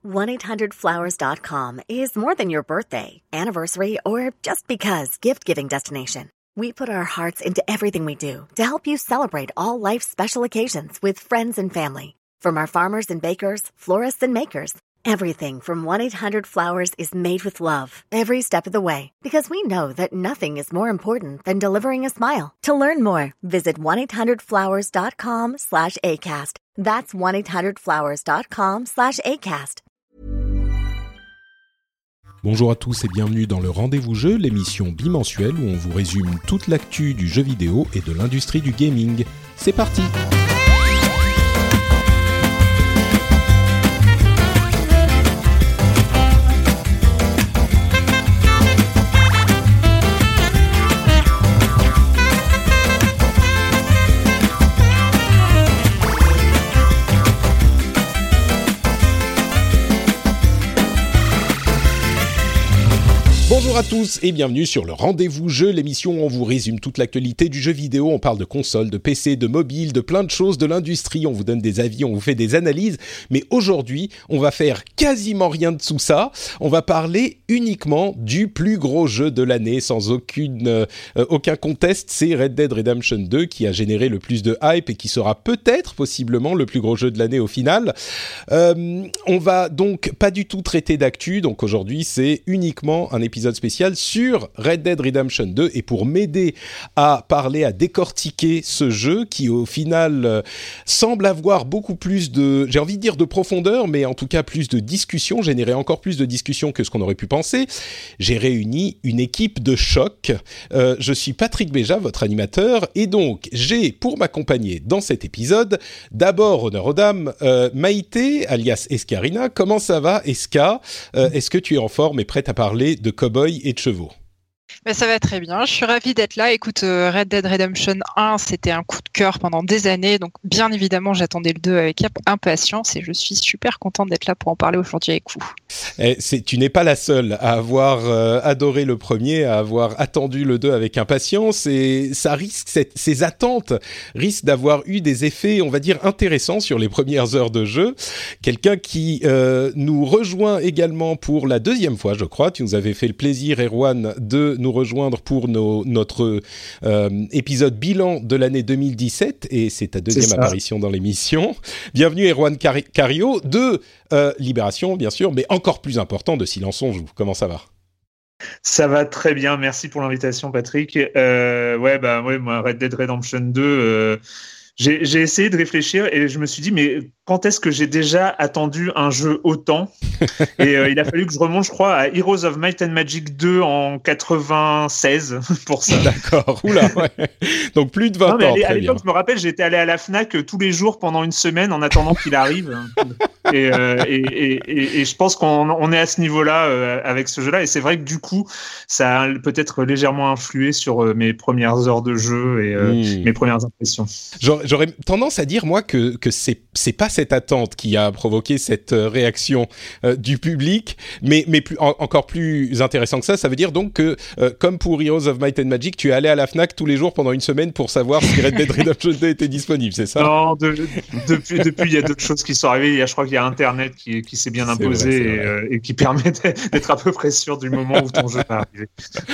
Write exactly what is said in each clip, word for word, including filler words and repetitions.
one eight hundred flowers dot com is more than your birthday, anniversary, or just because gift-giving destination. We put our hearts into everything we do to help you celebrate all life's special occasions with friends and family. From our farmers and bakers, florists and makers, everything from one eight hundred flowers is made with love every step of the way, because we know that nothing is more important than delivering a smile. To learn more, visit one eight hundred flowers dot com slash ACAST. That's one eight hundred flowers dot com slash ACAST. Bonjour à tous et bienvenue dans le Rendez-vous Jeu, l'émission bimensuelle où on vous résume toute l'actu du jeu vidéo et de l'industrie du gaming. C'est parti! Bonjour à tous et bienvenue sur le Rendez-vous Jeu, l'émission où on vous résume toute l'actualité du jeu vidéo. On parle de consoles, de P C, de mobile, de plein de choses de l'industrie. On vous donne des avis, on vous fait des analyses. Mais aujourd'hui, on va faire quasiment rien de tout ça. On va parler uniquement du plus gros jeu de l'année, sans aucune, euh, aucun conteste. C'est Red Dead Redemption deux qui a généré le plus de hype et qui sera peut-être, possiblement, le plus gros jeu de l'année au final. Euh, on va donc pas du tout traiter d'actu. Donc aujourd'hui, c'est uniquement un épisode spécial sur Red Dead Redemption deux, et pour m'aider à parler, à décortiquer ce jeu qui au final euh, semble avoir beaucoup plus de, j'ai envie de dire de profondeur, mais en tout cas plus de discussion, générer encore plus de discussion que ce qu'on aurait pu penser, j'ai réuni une équipe de choc. Euh, je suis Patrick Béja, votre animateur, et donc j'ai pour m'accompagner dans cet épisode, d'abord honneur aux dames, euh, Maïté alias Escarina. Comment ça va, Esca? euh, Est-ce que tu es en forme et prête à parler de cow-boy et de chevaux? Ben ça va très bien, je suis ravie d'être là. Écoute, euh, Red Dead Redemption un, c'était un coup de cœur pendant des années, donc bien évidemment j'attendais le deux avec impatience et je suis super contente d'être là pour en parler aujourd'hui avec vous. Et c'est, tu n'es pas la seule à avoir euh, adoré le premier, à avoir attendu le deux avec impatience, et ça risque, cette, ces attentes risquent d'avoir eu des effets, on va dire, intéressants sur les premières heures de jeu. Quelqu'un qui euh, nous rejoint également pour la deuxième fois, je crois, tu nous avais fait le plaisir, Erwan, de nous rejoindre pour nos, notre euh, épisode bilan de l'année deux mille dix-sept, et c'est ta deuxième c'est apparition dans l'émission. Bienvenue Erwan Car- Cario de euh, Libération, bien sûr, mais encore plus important, de Silence on joue. Comment ça va ? Ça va très bien, merci pour l'invitation Patrick. Euh, ouais, bah, ouais, moi, Red Dead Redemption deux, euh, j'ai, j'ai essayé de réfléchir et je me suis dit, mais quand est-ce que j'ai déjà attendu un jeu autant ? Et euh, il a fallu que je remonte, je crois, à Heroes of Might and Magic deux en quatre-vingt-seize pour ça. D'accord, oula, ouais. Donc plus de vingt non, mais ans, à, très à l'époque, bien. je me rappelle, j'étais allé à la Fnac tous les jours pendant une semaine en attendant qu'il arrive. et, euh, et, et, et, et je pense qu'on on est à ce niveau-là euh, avec ce jeu-là. Et c'est vrai que du coup, ça a peut-être légèrement influé sur euh, mes premières heures de jeu et euh, mmh. mes premières impressions. J'aurais, j'aurais tendance à dire, moi, que, que c'est, c'est pas cette attente qui a provoqué cette réaction euh, du public, mais, mais plus, en, encore plus intéressant que ça, ça veut dire donc que, euh, comme pour Heroes of Might and Magic, tu es allé à la Fnac tous les jours pendant une semaine pour savoir si Red Dead Redemption deux était disponible, c'est ça ? Non, de, depuis, depuis, il y a d'autres choses qui sont arrivées. Il y a, je crois qu'il y a Internet qui, qui s'est bien imposé vrai, et, euh, et qui permet d'être à peu près sûr du moment où ton jeu va arriver.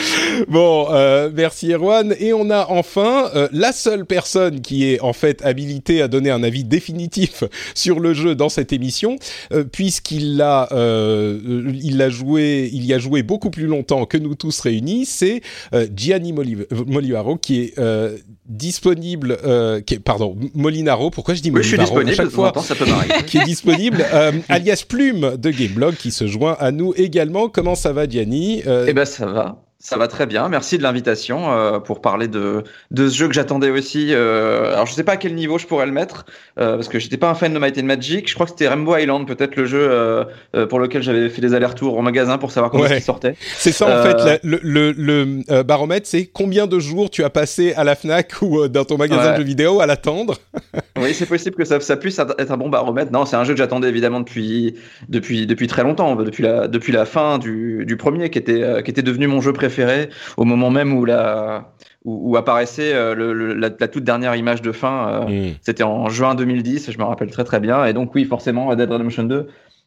Bon, euh, merci Erwan. Et on a enfin euh, la seule personne qui est en fait habilitée à donner un avis définitif sur le jeu dans cette émission, euh, puisqu'il l'a, euh, il l'a joué, il y a joué beaucoup plus longtemps que nous tous réunis. C'est euh, Gianni Moliv- Molivaro qui est euh, disponible, euh, qui est, pardon, Molinaro. Pourquoi je dis oui, Molivaro je suis disponible, à chaque fois, ça peut m'arriver. Qui est disponible, euh, alias Plume de Gameblog, qui se joint à nous également. Comment ça va, Gianni ? euh, Eh ben, ça va. Ça va très bien, merci de l'invitation euh, pour parler de de ce jeu que j'attendais aussi. Euh, alors je sais pas à quel niveau je pourrais le mettre euh, parce que j'étais pas un fan de Might and Magic. Je crois que c'était Rainbow Island peut-être le jeu euh, euh, pour lequel j'avais fait des allers-retours au magasin pour savoir comment ouais. il sortait. C'est ça en euh... fait la, le le, le euh, baromètre, c'est combien de jours tu as passé à la Fnac ou euh, dans ton magasin ouais. de jeux vidéo à l'attendre. Oui, c'est possible que ça ça puisse être un bon baromètre. Non, c'est un jeu que j'attendais évidemment depuis depuis depuis très longtemps, depuis la depuis la fin du du premier qui était euh, qui était devenu mon jeu préféré au moment même où la où, où apparaissait euh, le, le, la, la toute dernière image de fin. Euh, mmh. C'était en juin deux mille dix, je me rappelle très très bien. Et donc oui, forcément, Red Dead Redemption deux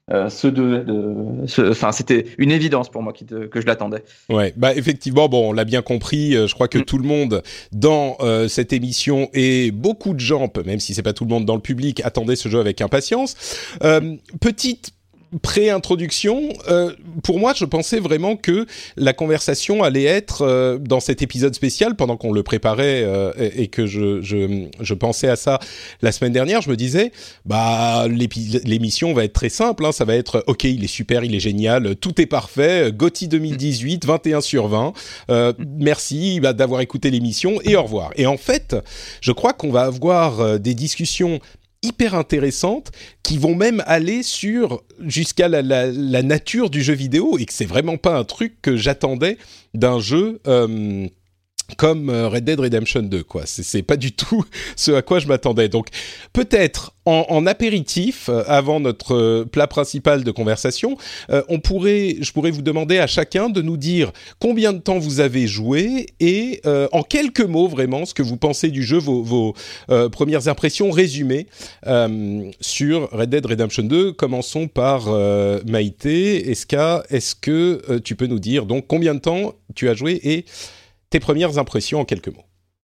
euh, ceux de, de ceux, enfin c'était une évidence pour moi qui te, que je l'attendais. Ouais, bah effectivement, bon, on l'a bien compris. Euh, je crois que mm. tout le monde dans euh, cette émission et beaucoup de gens, même si c'est pas tout le monde dans le public, attendaient ce jeu avec impatience. Euh, petite pré-introduction, euh, pour moi, je pensais vraiment que la conversation allait être euh, dans cet épisode spécial pendant qu'on le préparait euh, et, et que je, je, je pensais à ça la semaine dernière. Je me disais, bah l'émission va être très simple, hein, ça va être ok, il est super, il est génial, tout est parfait, GOTY deux mille dix-huit, vingt et un sur vingt. Euh, merci bah, d'avoir écouté l'émission et au revoir. Et en fait, je crois qu'on va avoir euh, des discussions hyper intéressantes qui vont même aller sur jusqu'à la, la, la nature du jeu vidéo et que c'est vraiment pas un truc que j'attendais d'un jeu euh, comme Red Dead Redemption deux, quoi. C'est, c'est pas du tout ce à quoi je m'attendais. Donc peut-être en, en apéritif, euh, avant notre euh, plat principal de conversation, euh, on pourrait, je pourrais vous demander à chacun de nous dire combien de temps vous avez joué et euh, en quelques mots vraiment ce que vous pensez du jeu, vos, vos euh, premières impressions résumées euh, sur Red Dead Redemption deux. Commençons par euh, Maïté. Eska, est-ce que euh, tu peux nous dire donc combien de temps tu as joué et tes premières impressions en quelques mots?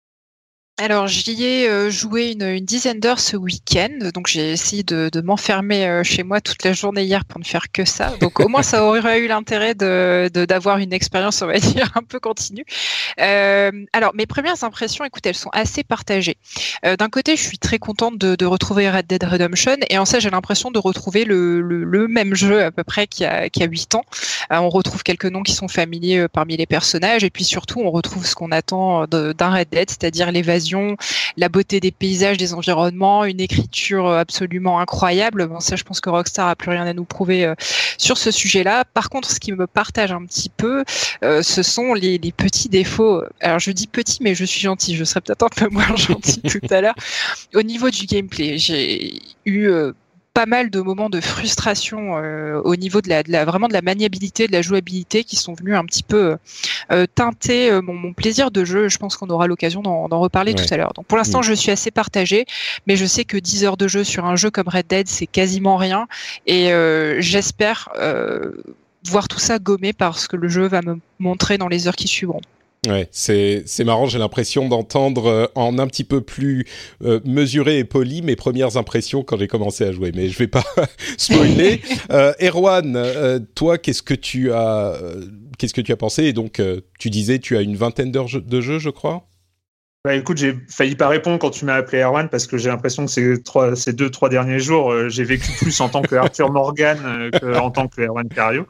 Alors, j'y ai euh, joué une, une dizaine d'heures ce week-end, donc j'ai essayé de, de m'enfermer euh, chez moi toute la journée hier pour ne faire que ça. Donc au moins, ça aurait eu l'intérêt de, de, d'avoir une expérience, on va dire, un peu continue. Euh, alors, mes premières impressions, écoute, elles sont assez partagées. Euh, d'un côté, je suis très contente de, de retrouver Red Dead Redemption, et en ça, j'ai l'impression de retrouver le, le, le même jeu à peu près qu'il y a, qu'il y a huit ans. Euh, on retrouve quelques noms qui sont familiers euh, parmi les personnages, et puis surtout, on retrouve ce qu'on attend de, d'un Red Dead, c'est-à-dire l'évasion, la beauté des paysages, des environnements, une écriture absolument incroyable. Bon, ça, je pense que Rockstar a plus rien à nous prouver euh, sur ce sujet-là. Par contre, ce qui me partage un petit peu, euh, ce sont les, les petits défauts. Alors, je dis petits, mais je suis gentil. Je serai peut-être un peu moins gentil tout à l'heure. Au niveau du gameplay, j'ai eu euh, pas mal de moments de frustration euh, au niveau de la, de la vraiment de la maniabilité, de la jouabilité qui sont venus un petit peu euh, teinter euh, mon, mon plaisir de jeu. Je pense qu'on aura l'occasion d'en, d'en reparler ouais. tout à l'heure. Donc pour l'instant, mmh. je suis assez partagée, mais je sais que dix heures de jeu sur un jeu comme Red Dead, c'est quasiment rien. Et euh, j'espère euh, voir tout ça gommé parce que le jeu va me montrer dans les heures qui suivront. Ouais, c'est c'est marrant, j'ai l'impression d'entendre euh, en un petit peu plus euh, mesuré et poli mes premières impressions quand j'ai commencé à jouer, mais je vais pas spoiler. euh, Erwan, euh, toi, qu'est-ce que tu as euh, qu'est-ce que tu as pensé? Et donc, euh, tu disais, tu as une vingtaine d'heures de jeu, je crois. Bah écoute, j'ai failli pas répondre quand tu m'as appelé Erwan parce que j'ai l'impression que ces trois, ces deux, trois derniers jours, euh, j'ai vécu plus en tant que Arthur Morgan euh, qu'en tant que Erwan Cario.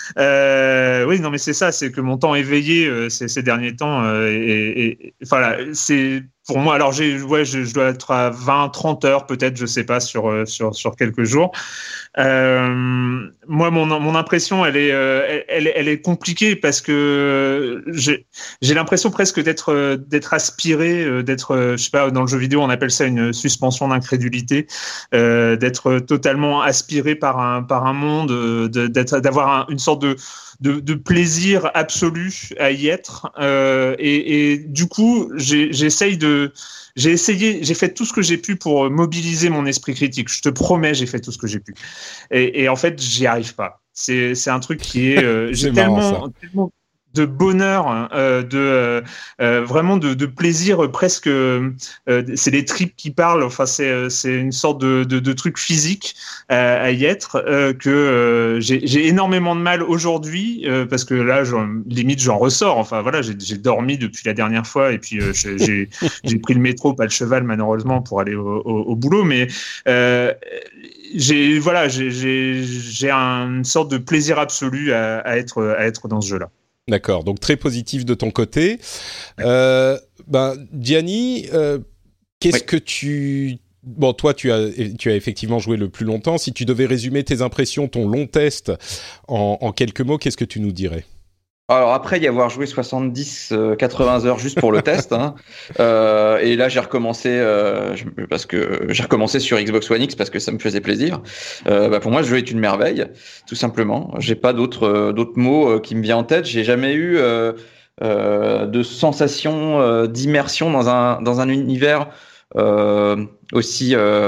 Euh, oui, non, mais c'est ça, c'est que mon temps éveillé euh, ces, ces derniers temps, euh, et, et, voilà, c'est pour moi. Alors j'ai, ouais, je, je dois être à vingt, trente heures peut-être, je sais pas, sur sur sur quelques jours. Euh, moi, mon mon impression, elle est, euh, elle, elle est compliquée parce que j'ai j'ai l'impression presque d'être d'être aspiré, d'être, je sais pas, dans le jeu vidéo, on appelle ça une suspension d'incrédulité, euh, d'être totalement aspiré par un par un monde, de, d'être d'avoir un, une sorte de De, de plaisir absolu à y être, euh, et, et du coup j'ai, j'essaye de, j'ai essayé, j'ai fait tout ce que j'ai pu pour mobiliser mon esprit critique. Je te promets, j'ai fait tout ce que j'ai pu, et, et en fait j'y arrive pas. C'est, c'est un truc qui est, euh, j'ai tellement, tellement de bonheur, euh, de euh, vraiment de, de plaisir presque. Euh, c'est les tripes qui parlent. Enfin, c'est c'est une sorte de de, de truc physique euh, à y être euh, que euh, j'ai j'ai énormément de mal aujourd'hui euh, parce que là, j'en, limite, j'en ressors. Enfin voilà, j'ai j'ai dormi depuis la dernière fois et puis euh, j'ai j'ai pris le métro, pas le cheval malheureusement pour aller au, au, au boulot, mais euh, j'ai voilà, j'ai j'ai j'ai une sorte de plaisir absolu à, à être à être dans ce jeu-là. D'accord, donc très positif de ton côté. Euh, ben, Gianni, euh, qu'est-ce oui. que tu... Bon, toi, tu as, tu as effectivement joué le plus longtemps. Si tu devais résumer tes impressions, ton long test, en, en quelques mots, qu'est-ce que tu nous dirais ? Alors après y avoir joué soixante-dix à quatre-vingts heures juste pour le test, hein, euh, et là j'ai recommencé euh, parce que j'ai recommencé sur Xbox One X parce que ça me faisait plaisir. Euh, bah pour moi, ce jeu est une merveille, tout simplement. J'ai pas d'autres euh, d'autres mots euh, qui me viennent en tête. J'ai jamais eu euh, euh, de sensation euh, d'immersion dans un dans un univers euh, aussi euh,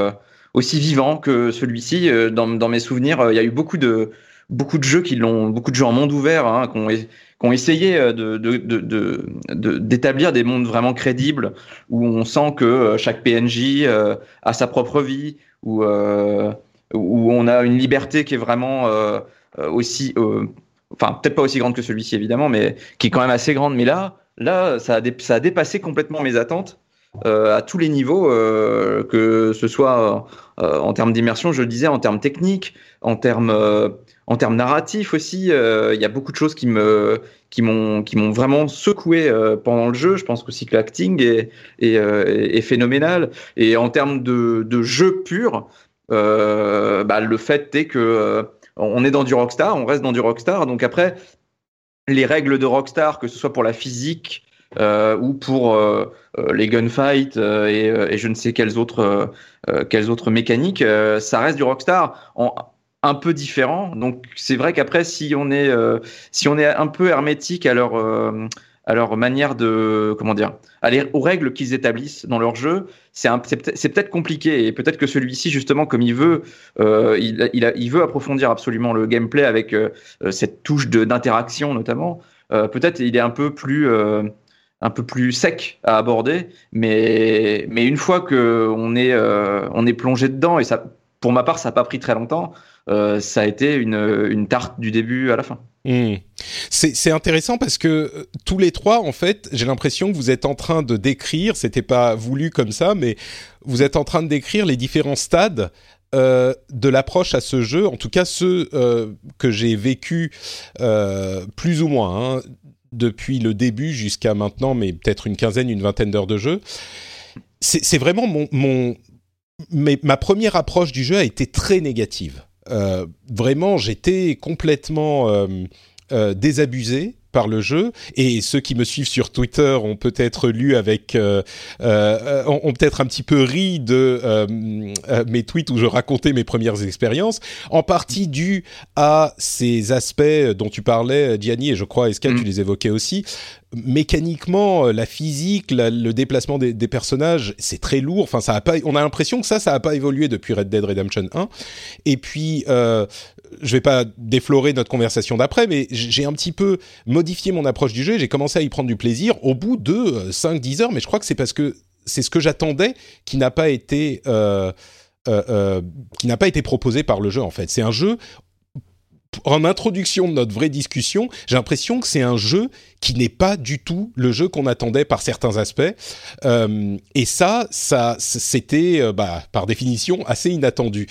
aussi vivant que celui-ci. Dans, dans mes souvenirs, il y a eu beaucoup de beaucoup de jeux qui l'ont, beaucoup de jeux en monde ouvert, hein, qui ont, qui ont essayé de, de, de, de, de, d'établir des mondes vraiment crédibles où on sent que chaque P N J euh, a sa propre vie, où euh, où on a une liberté qui est vraiment euh, aussi, euh, enfin peut-être pas aussi grande que celui-ci évidemment, mais qui est quand même assez grande. Mais là, là, ça a, dé- ça a dépassé complètement mes attentes. Euh, à tous les niveaux, euh, que ce soit euh, en termes d'immersion, je le disais, en termes techniques, en termes, euh, en termes narratifs aussi. Il euh, y a beaucoup de choses qui me, qui m'ont, qui m'ont vraiment secoué euh, pendant le jeu. Je pense aussi que l'acting est, est, euh, est phénoménal. Et en termes de, de jeu pur, euh, bah, le fait est que euh, on est dans du Rockstar, on reste dans du Rockstar. Donc après, les règles de Rockstar, que ce soit pour la physique, Euh, ou pour euh, euh, les gunfights euh, et, euh, et je ne sais quelles autres euh, quelles autres mécaniques, euh, ça reste du Rockstar en un peu différent. Donc c'est vrai qu'après si on est euh, si on est un peu hermétique à leur euh, à leur manière de comment dire, aller aux règles qu'ils établissent dans leur jeu, c'est un, c'est, peut-être, c'est peut-être compliqué et peut-être que celui-ci justement comme il veut euh, il il, a, il veut approfondir absolument le gameplay avec euh, cette touche de d'interaction notamment. Euh, peut-être il est un peu plus euh, un peu plus sec à aborder, mais mais une fois que on est euh, on est plongé dedans, et ça, pour ma part, ça n'a pas pris très longtemps. Euh, ça a été une une tarte du début à la fin. Mmh. C'est c'est intéressant parce que euh, tous les trois, en fait, j'ai l'impression que vous êtes en train de décrire. C'était pas voulu comme ça, mais vous êtes en train de décrire les différents stades Euh, de l'approche à ce jeu, en tout cas ceux euh, que j'ai vécu euh, plus ou moins, hein, depuis le début jusqu'à maintenant, mais peut-être une quinzaine, une vingtaine d'heures de jeu. C'est, c'est vraiment mon, mon, mes, ma première approche du jeu a été très négative. Euh, vraiment, j'étais complètement euh, euh, désabusé par le jeu, et ceux qui me suivent sur Twitter ont peut-être lu avec, euh, euh, ont, ont peut-être un petit peu ri de euh, euh, mes tweets où je racontais mes premières expériences, en partie dû à ces aspects dont tu parlais, Gianni, et je crois, Eska, mmh. tu les évoquais aussi. Mécaniquement, la physique, la, le déplacement des, des personnages, c'est très lourd. Enfin, ça a pas. On a l'impression que ça, ça a pas évolué depuis Red Dead Redemption un. Et puis, euh, je vais pas déflorer notre conversation d'après, mais j'ai un petit peu modifié mon approche du jeu. J'ai commencé à y prendre du plaisir au bout de cinq dix heures, mais je crois que c'est parce que c'est ce que j'attendais qui n'a pas été euh, euh, euh, qui n'a pas été proposé par le jeu. En fait, c'est un jeu. En introduction de notre vraie discussion, j'ai l'impression que c'est un jeu qui n'est pas du tout le jeu qu'on attendait par certains aspects. Euh, et ça, ça, c'était, euh, bah, par définition, assez inattendu.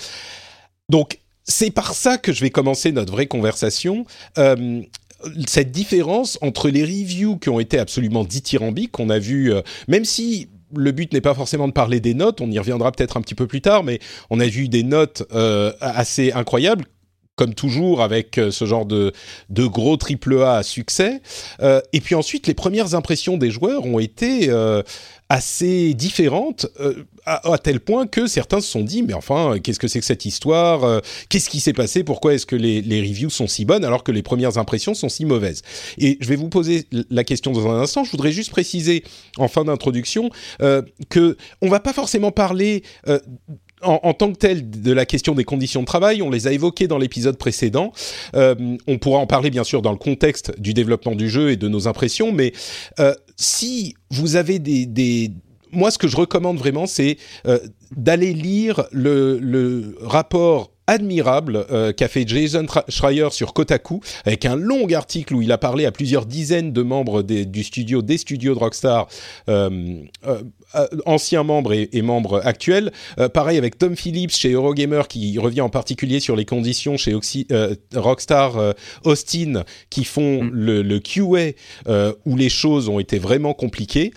Donc, c'est par ça que je vais commencer notre vraie conversation. Euh, cette différence entre les reviews qui ont été absolument dithyrambiques, qu'on a vu, euh, même si le but n'est pas forcément de parler des notes, on y reviendra peut-être un petit peu plus tard, mais on a vu des notes euh, assez incroyables, comme toujours avec ce genre de, de gros triple A à succès. Euh, et puis ensuite, les premières impressions des joueurs ont été euh, assez différentes, euh, à, à tel point que certains se sont dit « Mais enfin, qu'est-ce que c'est que cette histoire euh, Qu'est-ce qui s'est passé? Pourquoi est-ce que les, les reviews sont si bonnes alors que les premières impressions sont si mauvaises ?» Et je vais vous poser la question dans un instant. Je voudrais juste préciser, en fin d'introduction, euh, qu'on ne va pas forcément parler... Euh, En, en tant que tel, de la question des conditions de travail, on les a évoquées dans l'épisode précédent. Euh, on pourra en parler bien sûr dans le contexte du développement du jeu et de nos impressions, mais euh, si vous avez des, des... Moi, ce que je recommande vraiment, c'est euh, d'aller lire le, le rapport admirable euh, qu'a fait Jason Schreier sur Kotaku, avec un long article où il a parlé à plusieurs dizaines de membres des, du studio, des studios de Rockstar, euh, euh, anciens membres et, et membres actuels. Euh, pareil avec Tom Phillips chez Eurogamer, qui revient en particulier sur les conditions chez Oxy, euh, Rockstar euh, Austin, qui font mm. le, le Q A, euh, où les choses ont été vraiment compliquées,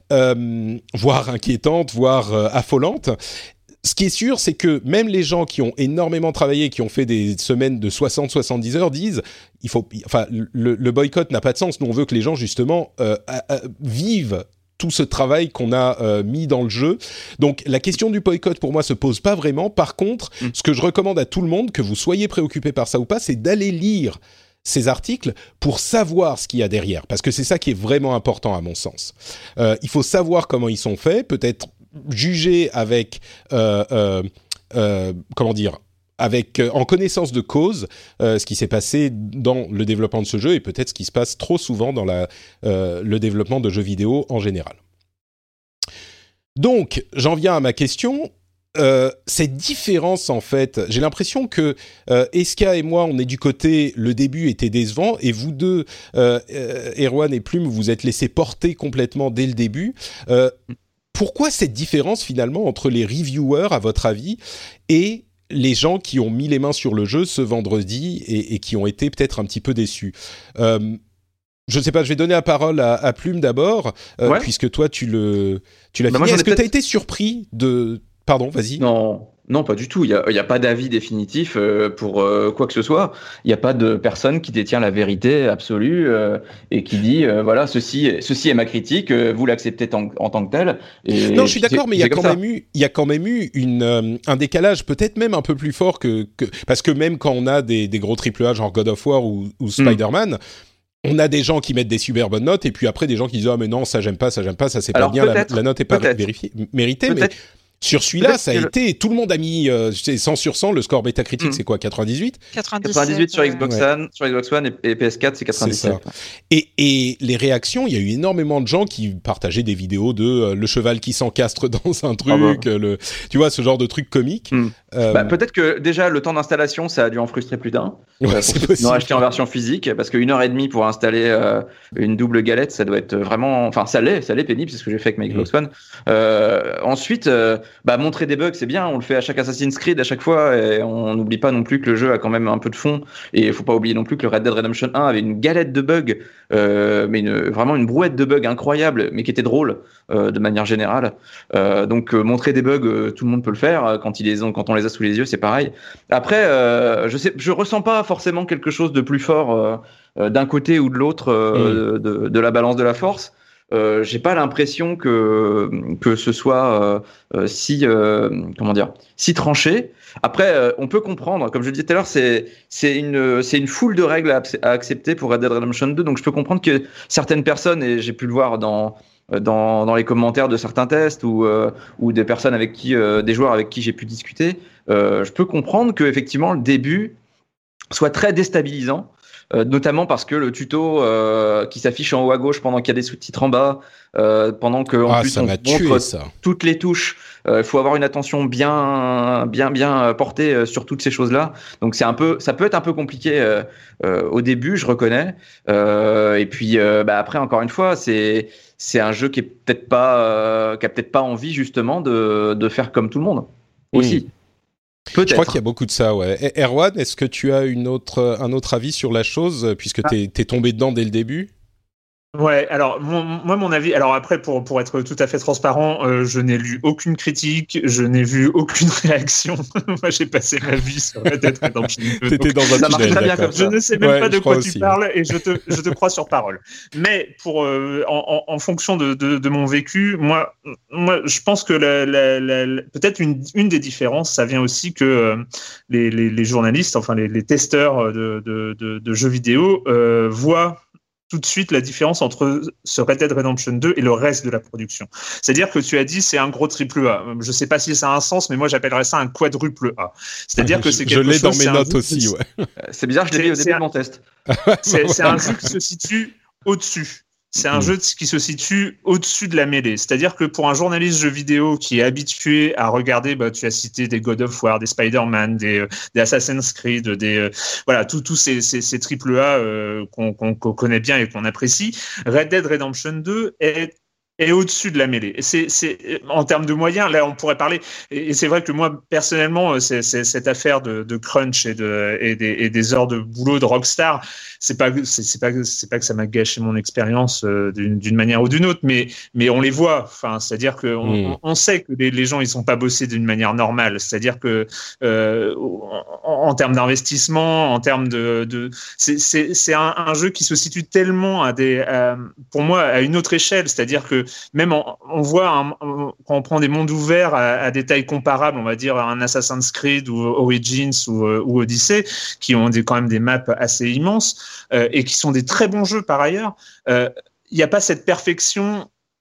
euh, voire inquiétantes, voire euh, affolantes. Ce qui est sûr, c'est que même les gens qui ont énormément travaillé, qui ont fait des semaines de soixante à soixante-dix heures, disent, il faut, enfin, le, le boycott n'a pas de sens. Nous, on veut que les gens, justement, euh, euh, vivent tout ce travail qu'on a euh, mis dans le jeu. Donc, la question du boycott, pour moi, se pose pas vraiment. Par contre, mmh. ce que je recommande à tout le monde, que vous soyez préoccupé par ça ou pas, c'est d'aller lire ces articles pour savoir ce qu'il y a derrière. Parce que c'est ça qui est vraiment important, à mon sens. Euh, il faut savoir comment ils sont faits, peut-être juger avec euh, euh, euh, comment dire, avec euh, en connaissance de cause, euh, ce qui s'est passé dans le développement de ce jeu et peut-être ce qui se passe trop souvent dans la, euh, le développement de jeux vidéo en général. Donc, j'en viens à ma question. Euh, cette différence, en fait, j'ai l'impression que euh, Eska et moi, on est du côté, le début était décevant, et vous deux, euh, euh, Erwan et Plume, vous êtes laissés porter complètement dès le début. Euh, pourquoi cette différence, finalement, entre les reviewers, à votre avis, et les gens qui ont mis les mains sur le jeu ce vendredi et, et qui ont été peut-être un petit peu déçus? euh, Je ne sais pas, je vais donner la parole à, à Plume d'abord, euh, ouais. puisque toi, tu, le, tu l'as bah fini. Est-ce que tu as été surpris de... Pardon, vas-y. Non, non, pas du tout. Il n'y a, a pas d'avis définitif euh, pour euh, quoi que ce soit. Il n'y a pas de personne qui détient la vérité absolue euh, et qui dit, euh, voilà, ceci, ceci est ma critique, euh, vous l'acceptez en, en tant que tel. Et non, je suis d'accord, mais il y a quand même eu, il y a quand même eu une, euh, un décalage peut-être même un peu plus fort que... que parce que même quand on a des, des gros triple A genre God of War ou, ou Spider-Man... Mm. On a des gens qui mettent des super bonnes notes et puis après des gens qui disent ah mais non ça j'aime pas ça j'aime pas ça c'est pas bien la, la note est pas vérifiée méritée mais sur celui-là peut-être ça a été le... tout le monde a mis euh, cent sur cent le score Metacritic mmh. c'est quoi quatre-vingt-dix-huit quatre-vingt-dix-huit sur Xbox ouais. One sur Xbox One et, et P S quatre c'est quatre-vingt-dix-sept c'est et, et les réactions il y a eu énormément de gens qui partageaient des vidéos de euh, le cheval qui s'encastre dans un truc ah bah. le tu vois ce genre de truc comique mmh. euh... bah, peut-être que déjà le temps d'installation ça a dû en frustrer plus d'un ouais, euh, c'est possible. Ils ont acheté en version physique parce qu'une heure et demie pour installer euh, une double galette ça doit être vraiment enfin ça l'est ça l'est pénible c'est ce que j'ai fait avec ma Xbox mmh. One euh, ensuite euh, bah montrer des bugs c'est bien on le fait à chaque Assassin's Creed à chaque fois et on n'oublie pas non plus que le jeu a quand même un peu de fond et il faut pas oublier non plus que le Red Dead Redemption un avait une galette de bugs euh, mais une, vraiment une brouette de bugs incroyable mais qui était drôle euh, de manière générale euh, donc euh, montrer des bugs euh, tout le monde peut le faire quand, ils les ont, quand on les a sous les yeux c'est pareil après euh, je sais je ressens pas forcément quelque chose de plus fort euh, euh, d'un côté ou de l'autre euh, mmh. de, de, de la balance de la force. Euh, j'ai pas l'impression que que ce soit euh, euh, si euh, comment dire si tranché. Après, euh, on peut comprendre, comme je le disais tout à l'heure, c'est c'est une c'est une foule de règles à, à accepter pour Red Dead Redemption deux. Donc je peux comprendre que certaines personnes, et j'ai pu le voir dans dans dans les commentaires de certains tests ou euh, ou des personnes avec qui euh, des joueurs avec qui j'ai pu discuter, euh, je peux comprendre que effectivement le début soit très déstabilisant. Euh, notamment parce que le tuto euh, qui s'affiche en haut à gauche pendant qu'il y a des sous-titres en bas, euh, pendant que en ah, plus ça on m'a montre tué, ça. toutes les touches, il euh, faut avoir une attention bien, bien, bien portée euh, sur toutes ces choses-là. Donc c'est un peu, ça peut être un peu compliqué euh, euh, au début, je reconnais. Euh, et puis euh, bah, après, encore une fois, c'est c'est un jeu qui est peut-être pas, euh, qui a peut-être pas envie justement de de faire comme tout le monde aussi. Mmh. Peut-être. Je crois qu'il y a beaucoup de ça, ouais. Erwan, est-ce que tu as une autre, un autre avis sur la chose, puisque t'es, t'es tombé dedans dès le début ? Ouais, alors mon, moi mon avis, alors après pour pour être tout à fait transparent, euh, je n'ai lu aucune critique, je n'ai vu aucune réaction. Moi j'ai passé ma vie sur Red Dead Redemption deux. T'étais dans un ça marche très bien comme ça. Je ne sais même ouais, pas de quoi tu aussi. parles et je te je te crois sur parole. Mais pour euh, en, en fonction de, de de mon vécu, moi moi je pense que la, la, la, la, peut-être une une des différences, ça vient aussi que euh, les, les les journalistes, enfin les les testeurs de de de, de jeux vidéo euh, voient tout de suite la différence entre ce Red Dead Redemption deux et le reste de la production. C'est-à-dire que tu as dit c'est un gros triple A. Je sais pas si ça a un sens, mais moi j'appellerais ça un quadruple A. C'est-à-dire ouais, que c'est je, quelque je l'ai chose... dans mes notes aussi, ouais. C'est bizarre, je l'ai mis au début de mon test. C'est, c'est un jeu qui se situe au-dessus. C'est un mmh. jeu qui se situe au-dessus de la mêlée. C'est-à-dire que pour un journaliste jeu vidéo qui est habitué à regarder, bah, tu as cité des God of War, des Spider-Man, des, euh, des Assassin's Creed, des, euh, voilà, tous tous ces, ces, ces triple A euh, qu'on, qu'on, qu'on connaît bien et qu'on apprécie. Red Dead Redemption deux est est au-dessus de la mêlée. C'est, c'est, en termes de moyens, là, on pourrait parler, et c'est vrai que moi, personnellement, c'est, c'est cette affaire de, de crunch et, de, et, des, et des heures de boulot de Rockstar, c'est pas, c'est, c'est pas, c'est pas que ça m'a gâché mon expérience euh, d'une, d'une manière ou d'une autre, mais, mais on les voit. Enfin, c'est-à-dire que on, mmh. on sait que les, les gens, ils sont pas bossés d'une manière normale. C'est-à-dire que, euh, en, en termes d'investissement, en termes de, de c'est, c'est, c'est un, un jeu qui se situe tellement à des, à, pour moi, à une autre échelle. C'est-à-dire que même on, on voit un, on, quand on prend des mondes ouverts à, à des tailles comparables, on va dire un Assassin's Creed ou Origins ou, ou Odyssey, qui ont des, quand même des maps assez immenses euh, et qui sont des très bons jeux par ailleurs. Il euh, n'y a pas cette perfection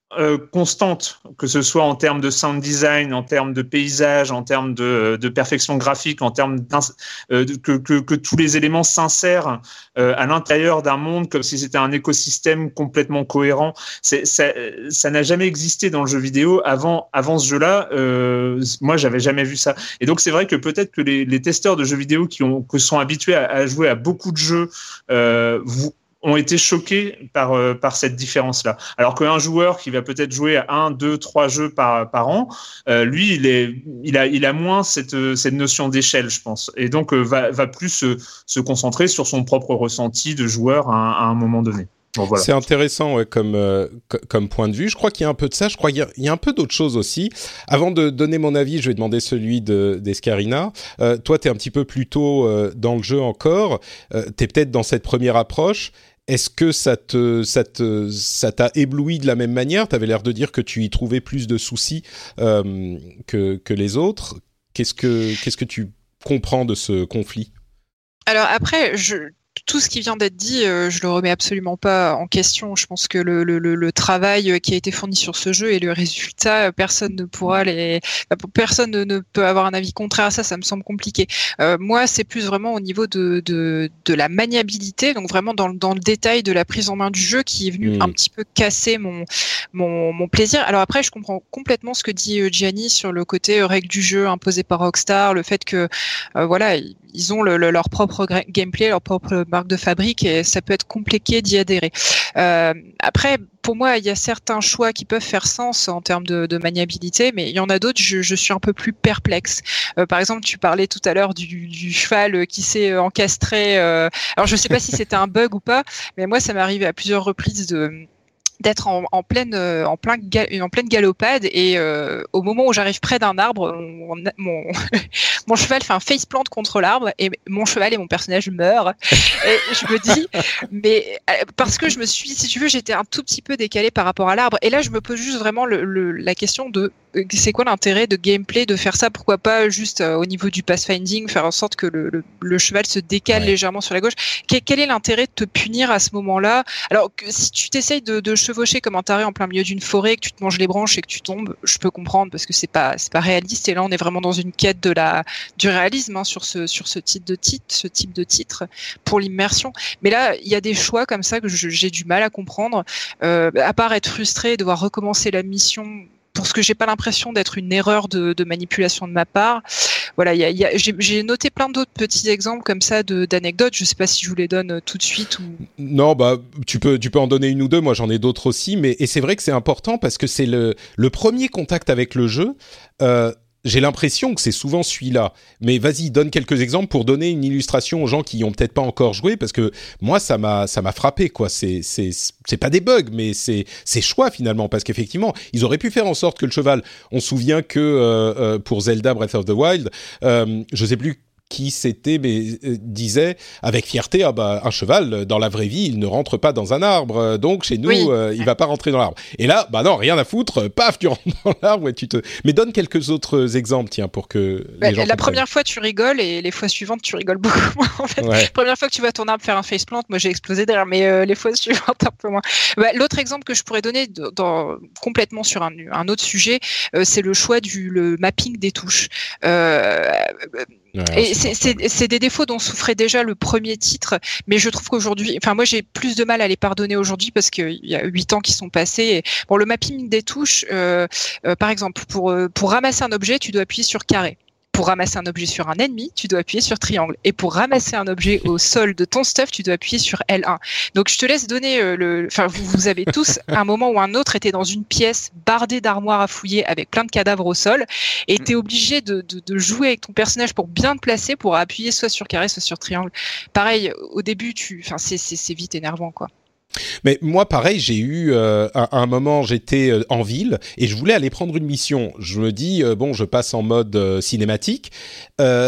euh, constante, que ce soit en termes de sound design, en termes de paysage, en termes de, de perfection graphique, en termes euh, de, que, que, que tous les éléments s'insèrent euh, à l'intérieur d'un monde comme si c'était un écosystème complètement cohérent. C'est, ça, ça n'a jamais existé dans le jeu vidéo avant, avant ce jeu-là. Euh, moi, j'avais jamais vu ça. Et donc, c'est vrai que peut-être que les, les testeurs de jeux vidéo qui ont, que sont habitués à, à jouer à beaucoup de jeux, euh, vous ont été choqués par euh, par cette différence-là. Alors qu'un joueur qui va peut-être jouer à un, deux, trois jeux par par an, euh, lui, il est, il a, il a moins cette cette notion d'échelle, je pense, et donc euh, va va plus se se concentrer sur son propre ressenti de joueur à, à un moment donné. Bon, voilà. C'est intéressant ouais, comme euh, comme point de vue. Je crois qu'il y a un peu de ça. Je crois qu'il y a, il y a un peu d'autres choses aussi. Avant de donner mon avis, je vais demander celui de d'Escarina. Euh, toi, t'es un petit peu plus tôt euh, dans le jeu encore. Euh, t'es peut-être dans cette première approche. Est-ce que ça te ça te ça t'a ébloui de la même manière ? T'avais l'air de dire que tu y trouvais plus de soucis euh, que que les autres. Qu'est-ce que qu'est-ce que tu comprends de ce conflit ? Alors après, je tout ce qui vient d'être dit, euh, je le remets absolument pas en question. Je pense que le, le, le travail qui a été fourni sur ce jeu et le résultat, personne ne pourra les, personne ne, ne peut avoir un avis contraire à ça. Ça me semble compliqué. Euh, moi, c'est plus vraiment au niveau de, de, de la maniabilité, donc vraiment dans, dans le détail de la prise en main du jeu qui est venu mmh. un petit peu casser mon, mon, mon plaisir. Alors après, je comprends complètement ce que dit Gianni sur le côté règle du jeu imposée par Rockstar, le fait que, euh, voilà, ils ont le, le, leur propre gameplay, leur propre marque de fabrique et ça peut être compliqué d'y adhérer. Euh, après, pour moi, il y a certains choix qui peuvent faire sens en termes de, de maniabilité, mais il y en a d'autres, je, je suis un peu plus perplexe. Euh, par exemple, tu parlais tout à l'heure du, du cheval qui s'est encastré. Euh, alors, je ne sais pas si c'était un bug ou pas, mais moi, ça m'est arrivé à plusieurs reprises de d'être en, en pleine euh, en plein gal, en pleine galopade et euh, au moment où j'arrive près d'un arbre, mon mon, mon cheval fait un faceplant contre l'arbre et mon cheval et mon personnage meurent. Et je me dis, mais parce que je me suis, si tu veux, j'étais un tout petit peu décalée par rapport à l'arbre. Et là, je me pose juste vraiment le, le, la question de c'est quoi l'intérêt de gameplay de faire ça ? Pourquoi pas juste euh, au niveau du pathfinding faire en sorte que le, le, le cheval se décale ouais. légèrement sur la gauche ? Quel, quel est l'intérêt de te punir à ce moment-là ? Alors que si tu t'essayes de, de chevaucher comme un taré en plein milieu d'une forêt, que tu te manges les branches et que tu tombes, je peux comprendre parce que c'est pas c'est pas réaliste. Et là, on est vraiment dans une quête de la du réalisme hein, sur ce sur ce type de titre, ce type de titre pour l'immersion. Mais là, il y a des choix comme ça que je, j'ai du mal à comprendre. Euh, à part être frustré et devoir recommencer la mission. Pour ce que j'ai pas l'impression d'être une erreur de, de manipulation de ma part. Voilà, y a, y a, j'ai, j'ai noté plein d'autres petits exemples comme ça de, d'anecdotes. Je sais pas si je vous les donne tout de suite ou. Non, bah tu peux, tu peux en donner une ou deux. Moi, j'en ai d'autres aussi, mais et c'est vrai que c'est important parce que c'est le le premier contact avec le jeu. Euh, J'ai l'impression que c'est souvent celui-là. Mais vas-y, donne quelques exemples pour donner une illustration aux gens qui ont peut-être pas encore joué, parce que moi, ça m'a, ça m'a frappé, quoi. C'est, c'est, c'est pas des bugs, mais c'est, c'est choix finalement, parce qu'effectivement, ils auraient pu faire en sorte que le cheval. On se souvient que euh, euh, pour Zelda Breath of the Wild, euh, je sais plus qui c'était, mais euh, disait avec fierté, ah bah un cheval dans la vraie vie, il ne rentre pas dans un arbre, donc chez nous, oui. euh, il va pas rentrer dans l'arbre. Et là, bah non, rien à foutre, paf, tu rentres dans l'arbre et tu te. Mais donne quelques autres exemples, tiens, pour que bah, les gens. La comprennent. Première fois, tu rigoles et les fois suivantes, tu rigoles beaucoup moins. En fait, ouais. Première fois que tu vois ton arbre faire un faceplant, moi j'ai explosé derrière, mais euh, les fois suivantes un peu moins. Bah, l'autre exemple que je pourrais donner, dans, complètement sur un, un autre sujet, euh, c'est le choix du le mapping des touches. Euh, Ouais, et c'est, c'est, c'est des défauts dont souffrait déjà le premier titre, mais je trouve qu'aujourd'hui, enfin moi j'ai plus de mal à les pardonner aujourd'hui parce qu'il y a huit ans qui sont passés. Et, bon, le mapping des touches, euh, euh, par exemple, pour pour ramasser un objet, tu dois appuyer sur carré. Pour ramasser un objet sur un ennemi, tu dois appuyer sur triangle. Et pour ramasser un objet au sol de ton stuff, tu dois appuyer sur L un. Donc je te laisse donner euh, le. Enfin, vous, vous avez tous, à un moment ou un autre, été dans une pièce bardée d'armoires à fouiller avec plein de cadavres au sol, et t'es obligé de, de, de jouer avec ton personnage pour bien te placer, pour appuyer soit sur carré, soit sur triangle. Pareil, au début, tu. Enfin, c'est, c'est, c'est vite énervant, quoi. Mais moi, pareil, j'ai eu euh, à un moment, j'étais euh, en ville et je voulais aller prendre une mission. Je me dis euh, bon, je passe en mode euh, cinématique euh,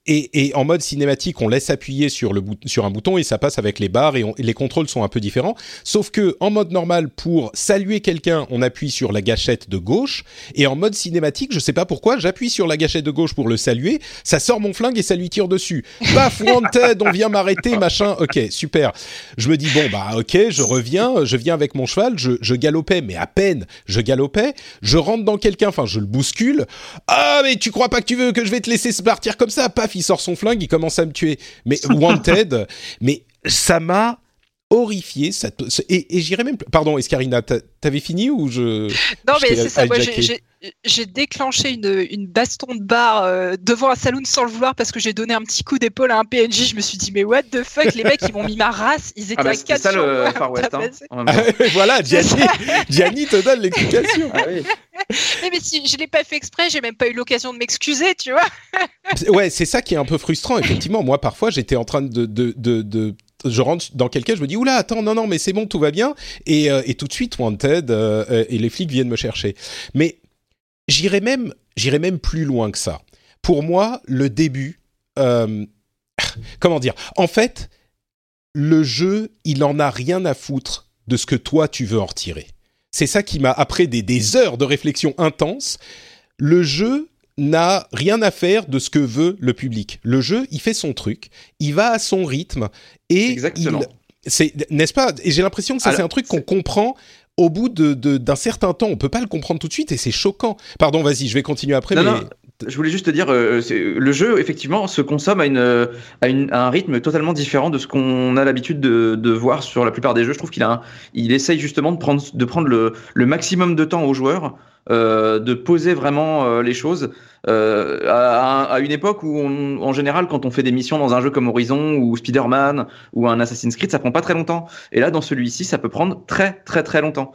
et, et en mode cinématique, on laisse appuyer sur, le bout- sur un bouton et ça passe avec les barres et, on, et les contrôles sont un peu différents. Sauf que en mode normal, pour saluer quelqu'un, on appuie sur la gâchette de gauche. Et en mode cinématique, je sais pas pourquoi, j'appuie sur la gâchette de gauche pour le saluer. Ça sort mon flingue et ça lui tire dessus. Paf, wanted, on vient m'arrêter, machin. Ok, super. Je me dis, bon, bah ok, je reviens, je viens avec mon cheval, je, je galopais, mais à peine je galopais. Je rentre dans quelqu'un, enfin, je le bouscule. Ah, mais tu crois pas que tu veux que je vais te laisser partir comme ça? Paf, il sort son flingue, il commence à me tuer. Mais wanted, mais ça m'a horrifié. Ça te... et, et j'irais même... Pardon, Escarina, t'avais fini ou je... Non, je mais c'est ça, moi j'ai, j'ai, j'ai déclenché une, une baston de bar euh, devant un saloon sans le vouloir parce que j'ai donné un petit coup d'épaule à un P N J. Je me suis dit, mais what the fuck, les mecs, ils m'ont mis ma race, ils étaient ah bah, à quatre ça sur le moi. Far West, hein, en même temps. Voilà, Gianni, Gianni te donne l'explication. Ah oui. mais, mais si je l'ai pas fait exprès, j'ai même pas eu l'occasion de m'excuser, tu vois. Ouais, c'est ça qui est un peu frustrant. Effectivement, moi, parfois, j'étais en train de... de, de, de je rentre dans quelqu'un, je me dis oula, attends, non, non, mais c'est bon, tout va bien, et, euh, et tout de suite wanted, euh, et les flics viennent me chercher. Mais j'irais même, j'irais même plus loin que ça. Pour moi, le début, euh, comment dire, en fait, le jeu, il en a rien à foutre de ce que toi tu veux en retirer. C'est ça qui m'a, après des, des heures de réflexion intense, le jeu n'a rien à faire de ce que veut le public. Le jeu, il fait son truc, il va à son rythme et Exactement. il, c'est, n'est-ce pas? Et j'ai l'impression que ça, Alors, c'est un truc c'est... qu'on comprend au bout de, de, d'un certain temps. On peut pas le comprendre tout de suite et c'est choquant. Pardon, vas-y, je vais continuer après. Non, mais... non. Je voulais juste te dire, euh, c'est, le jeu effectivement se consomme à, une, à, une, à un rythme totalement différent de ce qu'on a l'habitude de, de voir sur la plupart des jeux. Je trouve qu'il a un, il essaye justement de prendre, de prendre le, le maximum de temps aux joueurs, euh, de poser vraiment euh, les choses. Euh, à, à une époque où, on, en général, quand on fait des missions dans un jeu comme Horizon ou Spider-Man ou un Assassin's Creed, ça prend pas très longtemps. Et là, dans celui-ci, ça peut prendre très très très longtemps.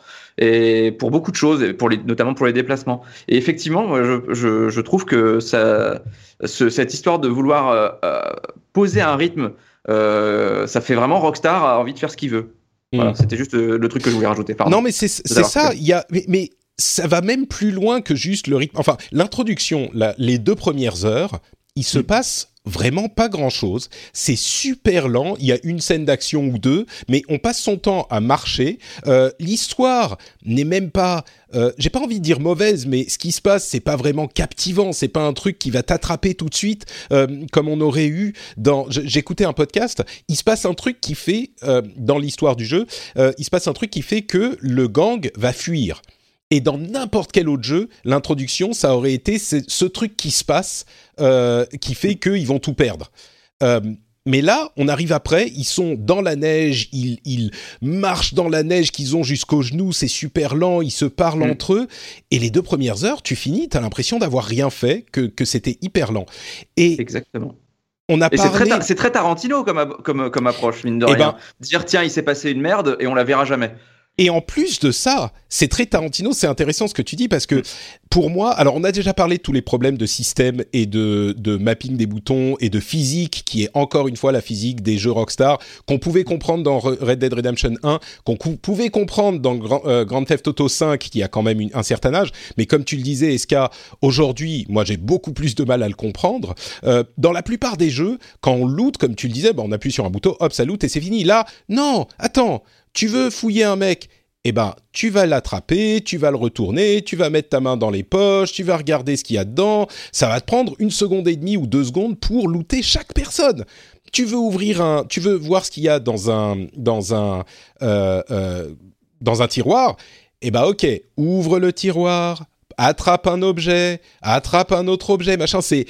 Et pour beaucoup de choses, et pour les, notamment pour les déplacements. Et effectivement, moi, je, je, je trouve que ça, ce, cette histoire de vouloir euh, euh, poser un rythme, euh, ça fait vraiment Rockstar a envie de faire ce qu'il veut. Mmh. Voilà, c'était juste le, le truc que je voulais rajouter. Pardon. Non, mais c'est, c'est ça. Il y a, mais, mais ça va même plus loin que juste le rythme. Enfin, l'introduction, la, les deux premières heures, il se mmh. passe vraiment pas grand-chose. C'est super lent. Il y a une scène d'action ou deux, mais on passe son temps à marcher. Euh, l'histoire n'est même pas... Euh, j'ai pas envie de dire mauvaise, mais ce qui se passe, c'est pas vraiment captivant. C'est pas un truc qui va t'attraper tout de suite, euh, comme on aurait eu dans... J'écoutais un podcast. Il se passe un truc qui fait, euh, dans l'histoire du jeu, euh, il se passe un truc qui fait que le gang va fuir. Et dans n'importe quel autre jeu, l'introduction, ça aurait été ce, ce truc qui se passe, euh, qui fait qu'ils vont tout perdre. Euh, mais là, on arrive après, ils sont dans la neige, ils, ils marchent dans la neige qu'ils ont jusqu'aux genoux, c'est super lent, ils se parlent mmh. entre eux. Et les deux premières heures, tu finis, t'as l'impression d'avoir rien fait, que, que c'était hyper lent. Et Exactement. On a et parlé... c'est, très, c'est très Tarantino comme, comme, comme approche, mine de rien. Ben... Dire, tiens, il s'est passé une merde et on la verra jamais. Et en plus de ça, c'est très Tarantino, c'est intéressant ce que tu dis parce que pour moi, alors on a déjà parlé de tous les problèmes de système et de, de mapping des boutons et de physique qui est encore une fois la physique des jeux Rockstar qu'on pouvait comprendre dans Red Dead Redemption un, qu'on cou- pouvait comprendre dans Grand, euh, Grand Theft Auto cinq qui a quand même une, un certain âge, mais comme tu le disais Eska, aujourd'hui, moi j'ai beaucoup plus de mal à le comprendre. Euh, dans la plupart des jeux, quand on loot, comme tu le disais, bah, on appuie sur un bouton, hop, ça loot et c'est fini. Là, non, attends. Tu veux fouiller un mec, eh ben, tu vas l'attraper, tu vas le retourner, tu vas mettre ta main dans les poches, tu vas regarder ce qu'il y a dedans. Ça va te prendre une seconde et demie ou deux secondes pour looter chaque personne. Tu veux ouvrir un, tu veux voir ce qu'il y a dans un, dans un, euh, euh, dans un tiroir. Eh ben, ok, ouvre le tiroir, attrape un objet, attrape un autre objet, machin. C'est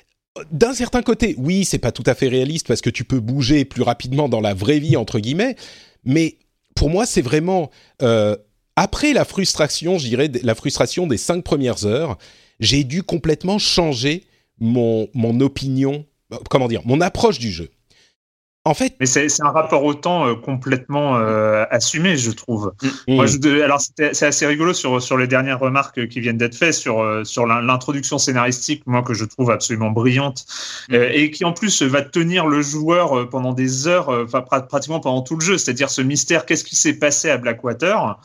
d'un certain côté, oui, c'est pas tout à fait réaliste parce que tu peux bouger plus rapidement dans la vraie vie entre guillemets, mais pour moi, c'est vraiment euh, après la frustration, je dirais la frustration des cinq premières heures, j'ai dû complètement changer mon mon opinion, comment dire, mon approche du jeu. En fait, mais c'est, c'est un rapport au temps euh, complètement euh, assumé, je trouve. Mmh. Moi, je, alors c'était, c'est assez rigolo sur sur les dernières remarques qui viennent d'être faites sur euh, sur l'introduction scénaristique, moi que je trouve absolument brillante mmh. euh, et qui en plus va tenir le joueur pendant des heures, enfin euh, pratiquement pendant tout le jeu. C'est-à-dire ce mystère, qu'est-ce qui s'est passé à Blackwater?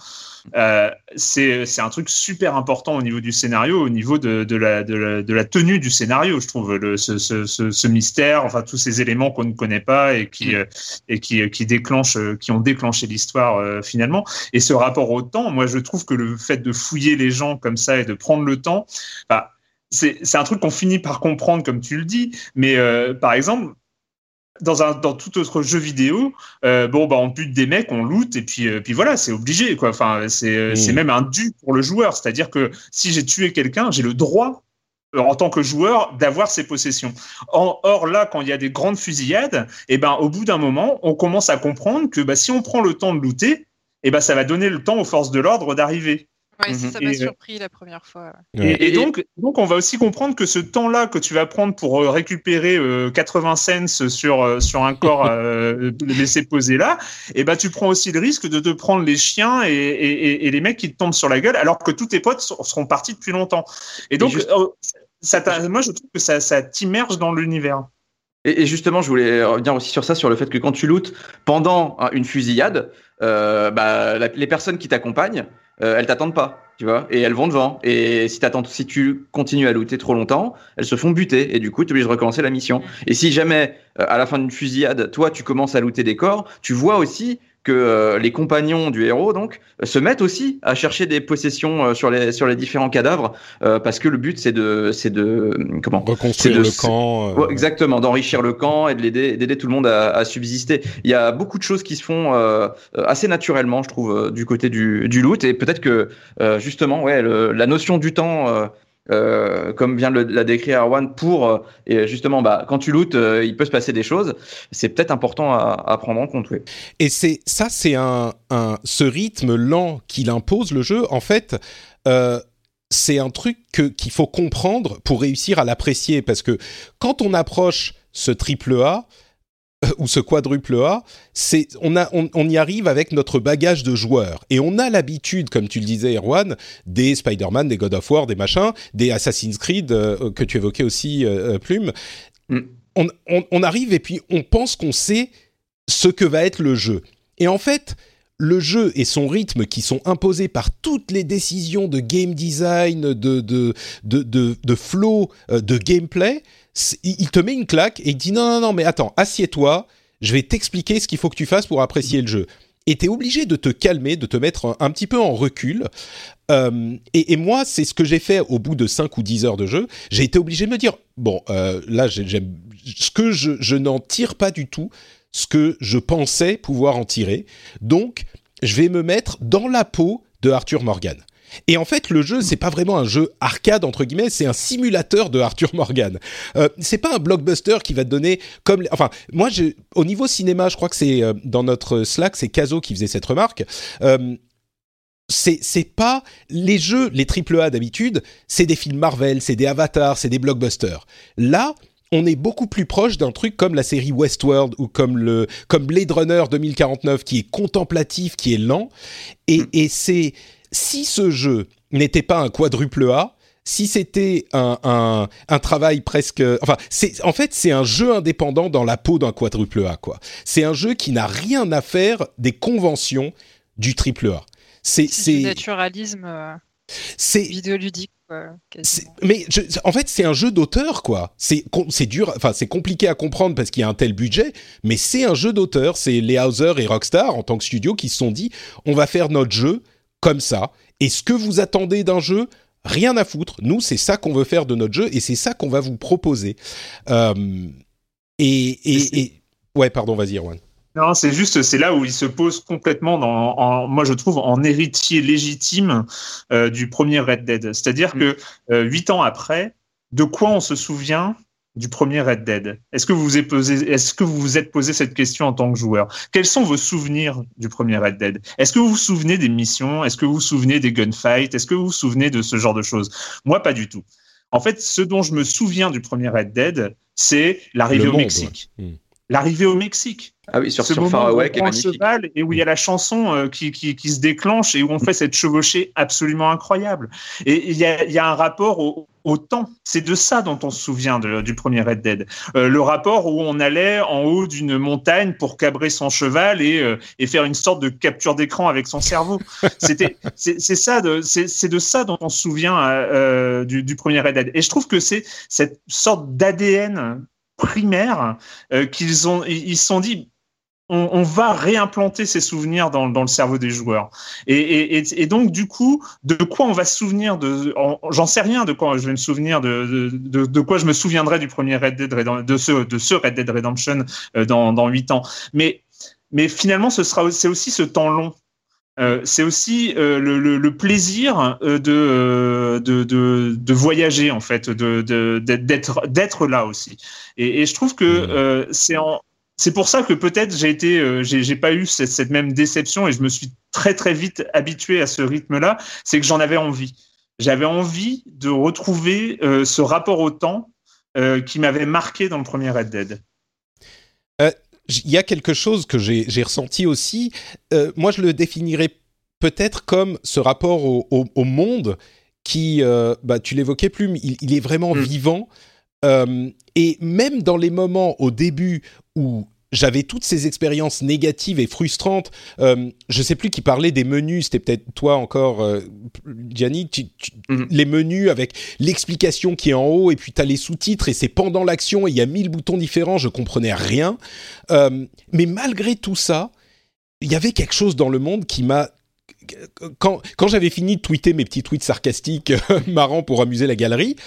euh, c'est c'est un truc super important au niveau du scénario, au niveau de de la de la, de la tenue du scénario, je trouve, le ce ce ce, ce mystère, enfin tous ces éléments qu'on ne connaît pas et qui euh, et qui qui déclenchent qui ont déclenché l'histoire euh, finalement. Et ce rapport au temps, moi je trouve que le fait de fouiller les gens comme ça et de prendre le temps, bah c'est c'est un truc qu'on finit par comprendre comme tu le dis, mais euh, par exemple dans un dans tout autre jeu vidéo, euh, bon bah on bute des mecs, on loot et puis euh, puis voilà, c'est obligé quoi. Enfin c'est mmh. c'est même un dû pour le joueur, c'est-à-dire que si j'ai tué quelqu'un, j'ai le droit euh, en tant que joueur d'avoir ses possessions. En, or là, quand il y a des grandes fusillades, et ben au bout d'un moment, on commence à comprendre que bah si on prend le temps de looter, et ben ça va donner le temps aux forces de l'ordre d'arriver. Ouais, mmh. ça m'a et, surpris la première fois. Et, et, et donc, donc, on va aussi comprendre que ce temps-là que tu vas prendre pour récupérer euh, quatre-vingts cents sur euh, sur un corps euh, laissé poser là, et ben tu prends aussi le risque de te prendre les chiens et, et, et les mecs qui te tombent sur la gueule, alors que tous tes potes seront partis depuis longtemps. Et donc, et juste... euh, ça moi, je trouve que ça, ça t'immerge dans l'univers. Et justement, je voulais revenir aussi sur ça, sur le fait que quand tu lootes pendant une fusillade, euh, bah, la, les personnes qui t'accompagnent, euh, elles t'attendent pas, tu vois, et elles vont devant. Et si t'attends, si tu continues à looter trop longtemps, elles se font buter, et du coup, tu es obligé de recommencer la mission. Et si jamais, euh, à la fin d'une fusillade, toi, tu commences à looter des corps, tu vois aussi que euh, les compagnons du héros donc euh, se mettent aussi à chercher des possessions euh, sur les sur les différents cadavres euh, parce que le but c'est de c'est de euh, comment reconstruire de, le camp euh... ouais, exactement, d'enrichir le camp et de l'aider d'aider tout le monde à, à subsister. Il y a beaucoup de choses qui se font euh, assez naturellement, je trouve, euh, du côté du du loot, et peut-être que euh, justement ouais le, la notion du temps euh, Euh, comme vient de la décrire Erwan, pour euh, et justement bah quand tu lootes euh, il peut se passer des choses, c'est peut-être important à, à prendre en compte. Oui. Et c'est ça, c'est un, un ce rythme lent qu'il impose le jeu. En fait, euh, c'est un truc que qu'il faut comprendre pour réussir à l'apprécier, parce que quand on approche ce triple A ou ce quadruple A, c'est, on, a, on, on y arrive avec notre bagage de joueurs. Et on a l'habitude, comme tu le disais, Erwan, des Spider-Man, des God of War, des machins, des Assassin's Creed, euh, que tu évoquais aussi, euh, Plume. Mm. On, on, on arrive et puis on pense qu'on sait ce que va être le jeu. Et en fait, le jeu et son rythme qui sont imposés par toutes les décisions de game design, de, de, de, de, de flow, euh, de gameplay, il te met une claque et il dit non, non, non, mais attends, assieds-toi, je vais t'expliquer ce qu'il faut que tu fasses pour apprécier le jeu. Et t'es obligé de te calmer, de te mettre un, un petit peu en recul. Euh, et, et moi, c'est ce que j'ai fait au bout de cinq ou dix heures de jeu. J'ai été obligé de me dire, bon, euh, là, j'aime, ce que je, je n'en tire pas du tout ce que je pensais pouvoir en tirer. Donc, je vais me mettre dans la peau de Arthur Morgan. Et en fait, le jeu, c'est pas vraiment un jeu arcade entre guillemets, c'est un simulateur de Arthur Morgan. Euh, c'est pas un blockbuster qui va te donner comme, enfin, moi, je, au niveau cinéma, je crois que c'est euh, dans notre Slack, c'est Caso qui faisait cette remarque. Euh, c'est c'est pas les jeux, les triple A d'habitude, c'est des films Marvel, c'est des Avatars, c'est des blockbusters. Là, on est beaucoup plus proche d'un truc comme la série Westworld ou comme le comme Blade Runner deux mille quarante-neuf, qui est contemplatif, qui est lent, et mmh. et c'est si ce jeu n'était pas un quadruple A, si c'était un, un, un travail presque... Enfin, c'est, en fait, c'est un jeu indépendant dans la peau d'un quadruple A, quoi. C'est un jeu qui n'a rien à faire des conventions du triple A. C'est, c'est, c'est du naturalisme euh, c'est, vidéoludique. Quoi, c'est, mais je, en fait, c'est un jeu d'auteur, quoi. C'est, c'est dur, enfin, c'est compliqué à comprendre parce qu'il y a un tel budget, mais c'est un jeu d'auteur. C'est les Hauser et Rockstar, en tant que studio, qui se sont dit, on va faire notre jeu comme ça. Et ce que vous attendez d'un jeu, rien à foutre. Nous, c'est ça qu'on veut faire de notre jeu et c'est ça qu'on va vous proposer. Euh, et, et, et... Ouais, pardon, vas-y, Erwan. Non, c'est juste, c'est là où il se pose complètement, dans, en, moi je trouve, en héritier légitime euh, du premier Red Dead. C'est-à-dire mmh. que euh, huit ans après, de quoi on se souvient du premier Red Dead? Est-ce que vous vous êtes posé, est-ce que vous vous êtes posé cette question en tant que joueur? Quels sont vos souvenirs du premier Red Dead? Est-ce que vous vous souvenez des missions? Est-ce que vous vous souvenez des gunfights? Est-ce que vous vous souvenez de ce genre de choses? Moi, pas du tout. En fait, ce dont je me souviens du premier Red Dead, c'est l'arrivée au Mexique. Ouais. Mmh. L'arrivée au Mexique. Ah oui, sur, ce sur moment Far Away, où on prend le cheval et où il y a la chanson euh, qui, qui, qui se déclenche et où on fait cette chevauchée absolument incroyable. Et il y a, il y a un rapport au, au temps. C'est de ça dont on se souvient de, du premier Red Dead. Euh, le rapport où on allait en haut d'une montagne pour cabrer son cheval et, euh, et faire une sorte de capture d'écran avec son cerveau. C'était, c'est, c'est ça, de, c'est, c'est de ça dont on se souvient euh, du, du premier Red Dead. Et je trouve que c'est cette sorte d'A D N primaire euh, qu'ils ont, ils se sont dit. On, on va réimplanter ces souvenirs dans, dans le cerveau des joueurs. Et, et, et donc, du coup, de quoi on va se souvenir de, en, j'en sais rien de quoi je vais me souvenir de, de, de, de quoi je me souviendrai du premier Red Dead Redemption, de ce, de ce Red Dead Redemption euh, dans, dans huit ans. Mais, mais finalement, ce sera, c'est aussi ce temps long. Euh, c'est aussi euh, le, le, le plaisir euh, de, euh, de, de, de voyager, en fait, de, de, d'être, d'être là aussi. Et, et je trouve que euh, c'est en, C'est pour ça que peut-être j'ai été, euh, j'ai, j'ai pas eu cette, cette même déception et je me suis très très vite habitué à ce rythme-là. C'est que j'en avais envie. J'avais envie de retrouver euh, ce rapport au temps euh, qui m'avait marqué dans le premier Red Dead. Il euh, y a quelque chose que j'ai, j'ai ressenti aussi. Euh, moi, je le définirais peut-être comme ce rapport au, au, au monde qui, euh, bah, tu l'évoquais plus, mais il, il est vraiment mmh. vivant. Euh, et même dans les moments au début où j'avais toutes ces expériences négatives et frustrantes, euh, je sais plus qui parlait des menus, c'était peut-être toi encore, euh, Gianni, tu, tu, mm-hmm. les menus avec l'explication qui est en haut et puis t'as les sous-titres et c'est pendant l'action et il y a mille boutons différents, je comprenais rien. Euh, mais malgré tout ça, il y avait quelque chose dans le monde qui m'a... Quand, quand j'avais fini de tweeter mes petits tweets sarcastiques marrants pour amuser la galerie,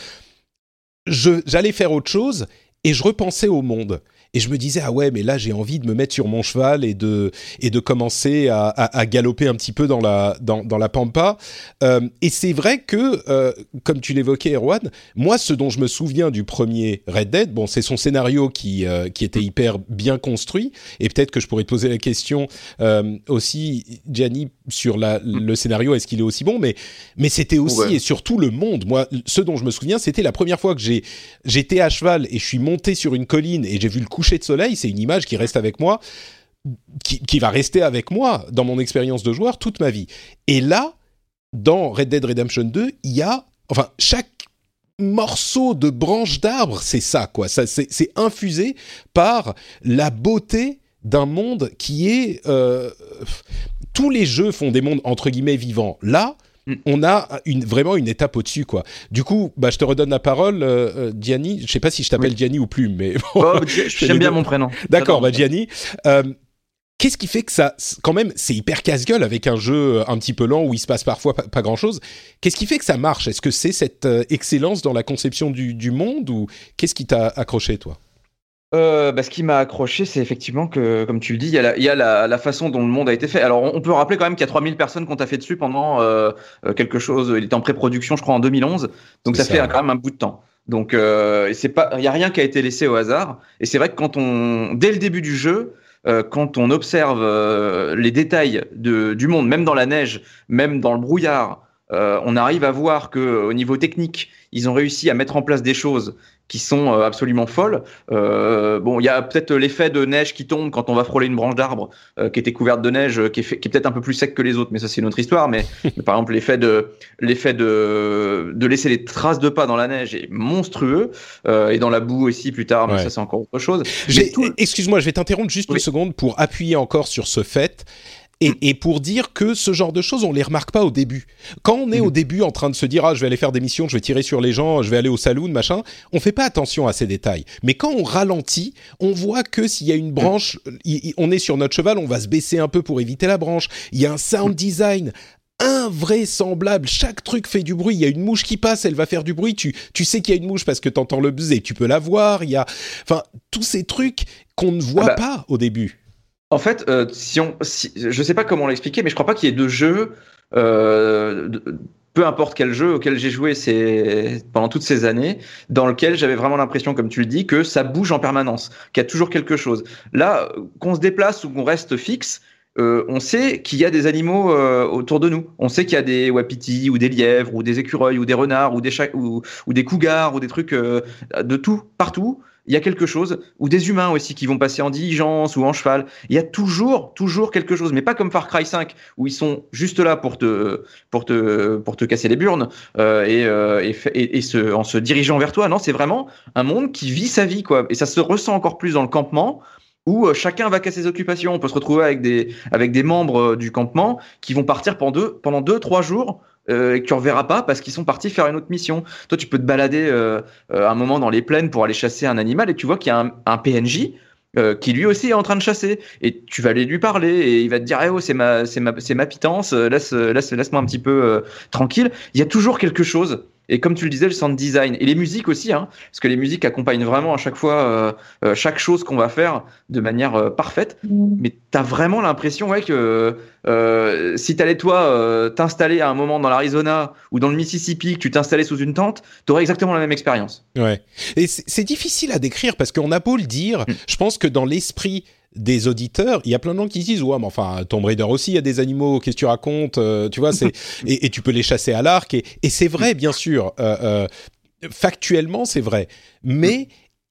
Je, j'allais faire autre chose et je repensais au monde. Et je me disais, ah ouais, mais là, j'ai envie de me mettre sur mon cheval et de, et de commencer à, à, à galoper un petit peu dans la, dans, dans la pampa. Euh, et c'est vrai que, euh, comme tu l'évoquais, Erwan, moi, ce dont je me souviens du premier Red Dead, bon, c'est son scénario qui, euh, qui était hyper bien construit. Et peut-être que je pourrais te poser la question euh, aussi, Gianni, sur la, le scénario, est-ce qu'il est aussi bon ? Mais, mais c'était aussi ouais. et surtout le monde. Moi, ce dont je me souviens, c'était la première fois que j'ai, j'étais à cheval et je suis monté sur une colline et j'ai vu le coucher de soleil. C'est une image qui reste avec moi, qui, qui va rester avec moi dans mon expérience de joueur toute ma vie. Et là, dans Red Dead Redemption deux, il y a, enfin, chaque morceau de branche d'arbre, c'est ça, quoi. Ça, c'est, c'est infusé par la beauté d'un monde qui est... Euh, tous les jeux font des mondes, entre guillemets, vivants. Là, on a une, vraiment une étape au-dessus, quoi. Du coup, bah, je te redonne la parole, euh, Gianni. Je sais pas si je t'appelle oui. Gianni ou plus, mais... Bon, oh, j'aime bien mon prénom. D'accord, bah, Gianni. Euh, qu'est-ce qui fait que ça... Quand même, c'est hyper casse-gueule avec un jeu un petit peu lent où il se passe parfois pas, pas grand-chose. Qu'est-ce qui fait que ça marche ? Est-ce que c'est cette euh, excellence dans la conception du, du monde ou qu'est-ce qui t'a accroché, toi ? Euh, bah, ce qui m'a accroché, c'est effectivement que, comme tu le dis, il y a, la, il y a la, la façon dont le monde a été fait. Alors, on, on peut rappeler quand même qu'il y a trois mille personnes qui ont taffé dessus pendant euh, quelque chose. Il était en pré-production, je crois, en deux mille onze. Donc, ça, ça fait quand même un bout de temps. Donc, euh, c'est pas, il y a rien qui a été laissé au hasard. Et c'est vrai que quand on, dès le début du jeu, euh, quand on observe euh, les détails de, du monde, même dans la neige, même dans le brouillard, euh, on arrive à voir que, au niveau technique, ils ont réussi à mettre en place des choses qui sont euh, absolument folles. Euh, bon, il y a peut-être l'effet de neige qui tombe quand on va frôler une branche d'arbre euh, qui était couverte de neige, euh, qui, est fait, qui est peut-être un peu plus sec que les autres, mais ça c'est une autre histoire. Mais, mais par exemple, l'effet de l'effet de de laisser les traces de pas dans la neige est monstrueux euh, et dans la boue aussi plus tard. Mais ouais. ça c'est encore autre chose. Tout... Excuse-moi, je vais t'interrompre juste oui. une seconde pour appuyer encore sur ce fait. Et, et pour dire que ce genre de choses, on les remarque pas au début. Quand on est mmh. au début en train de se dire « Ah, je vais aller faire des missions, je vais tirer sur les gens, je vais aller au saloon, machin », on fait pas attention à ces détails. Mais quand on ralentit, on voit que s'il y a une branche, mmh. on est sur notre cheval, on va se baisser un peu pour éviter la branche. Il y a un sound design invraisemblable, chaque truc fait du bruit. Il y a une mouche qui passe, elle va faire du bruit. Tu, tu sais qu'il y a une mouche parce que t'entends le buzz et tu peux la voir. Il y a, enfin, tous ces trucs qu'on ne voit ah bah. pas au début. En fait, euh, si on, si, je sais pas comment l'expliquer, mais je crois pas qu'il y ait de jeu, euh, de, peu importe quel jeu auquel j'ai joué ces, pendant toutes ces années, dans lequel j'avais vraiment l'impression, comme tu le dis, que ça bouge en permanence, qu'il y a toujours quelque chose. Là, qu'on se déplace ou qu'on reste fixe, euh, on sait qu'il y a des animaux euh, autour de nous. On sait qu'il y a des wapitis ou des lièvres ou des écureuils ou des renards ou des chats ou, ou des cougars ou des trucs euh, de tout, partout. il y a quelque chose, ou des humains aussi qui vont passer en diligence ou en cheval. Il y a toujours, toujours quelque chose, mais pas comme Far Cry cinq où ils sont juste là pour te, pour te, pour te casser les burnes euh, et, euh, et, et, et se, en se dirigeant vers toi. Non, c'est vraiment un monde qui vit sa vie, quoi. Et ça se ressent encore plus dans le campement, où euh, chacun va qu'à ses occupations. On peut se retrouver avec des, avec des membres euh, du campement qui vont partir pendant deux, pendant deux, trois jours euh, et que tu reverras pas parce qu'ils sont partis faire une autre mission. Toi, tu peux te balader euh, euh, un moment dans les plaines pour aller chasser un animal et tu vois qu'il y a un, un P N J euh, qui lui aussi est en train de chasser. Et tu vas aller lui parler et il va te dire eh oh, c'est ma, c'est ma, c'est ma pitance, laisse, laisse, laisse-moi un petit peu euh, tranquille. Il y a toujours quelque chose. Et comme tu le disais, le sound design et les musiques aussi, hein, parce que les musiques accompagnent vraiment à chaque fois euh, euh, chaque chose qu'on va faire de manière euh, parfaite. Mmh. Mais t'as vraiment l'impression, ouais, que euh, si t'allais toi euh, t'installer à un moment dans l'Arizona ou dans le Mississippi, que tu t'installais sous une tente, t'aurais exactement la même expérience. Ouais. Et c'est, c'est difficile à décrire parce qu'on a beau le dire, mmh. je pense que dans l'esprit des auditeurs, il y a plein de gens qui disent ouais mais enfin Tomb Raider aussi il y a des animaux, qu'est-ce que tu racontes, euh, tu vois, c'est et, et tu peux les chasser à l'arc et, et c'est vrai bien sûr euh, euh, factuellement c'est vrai, mais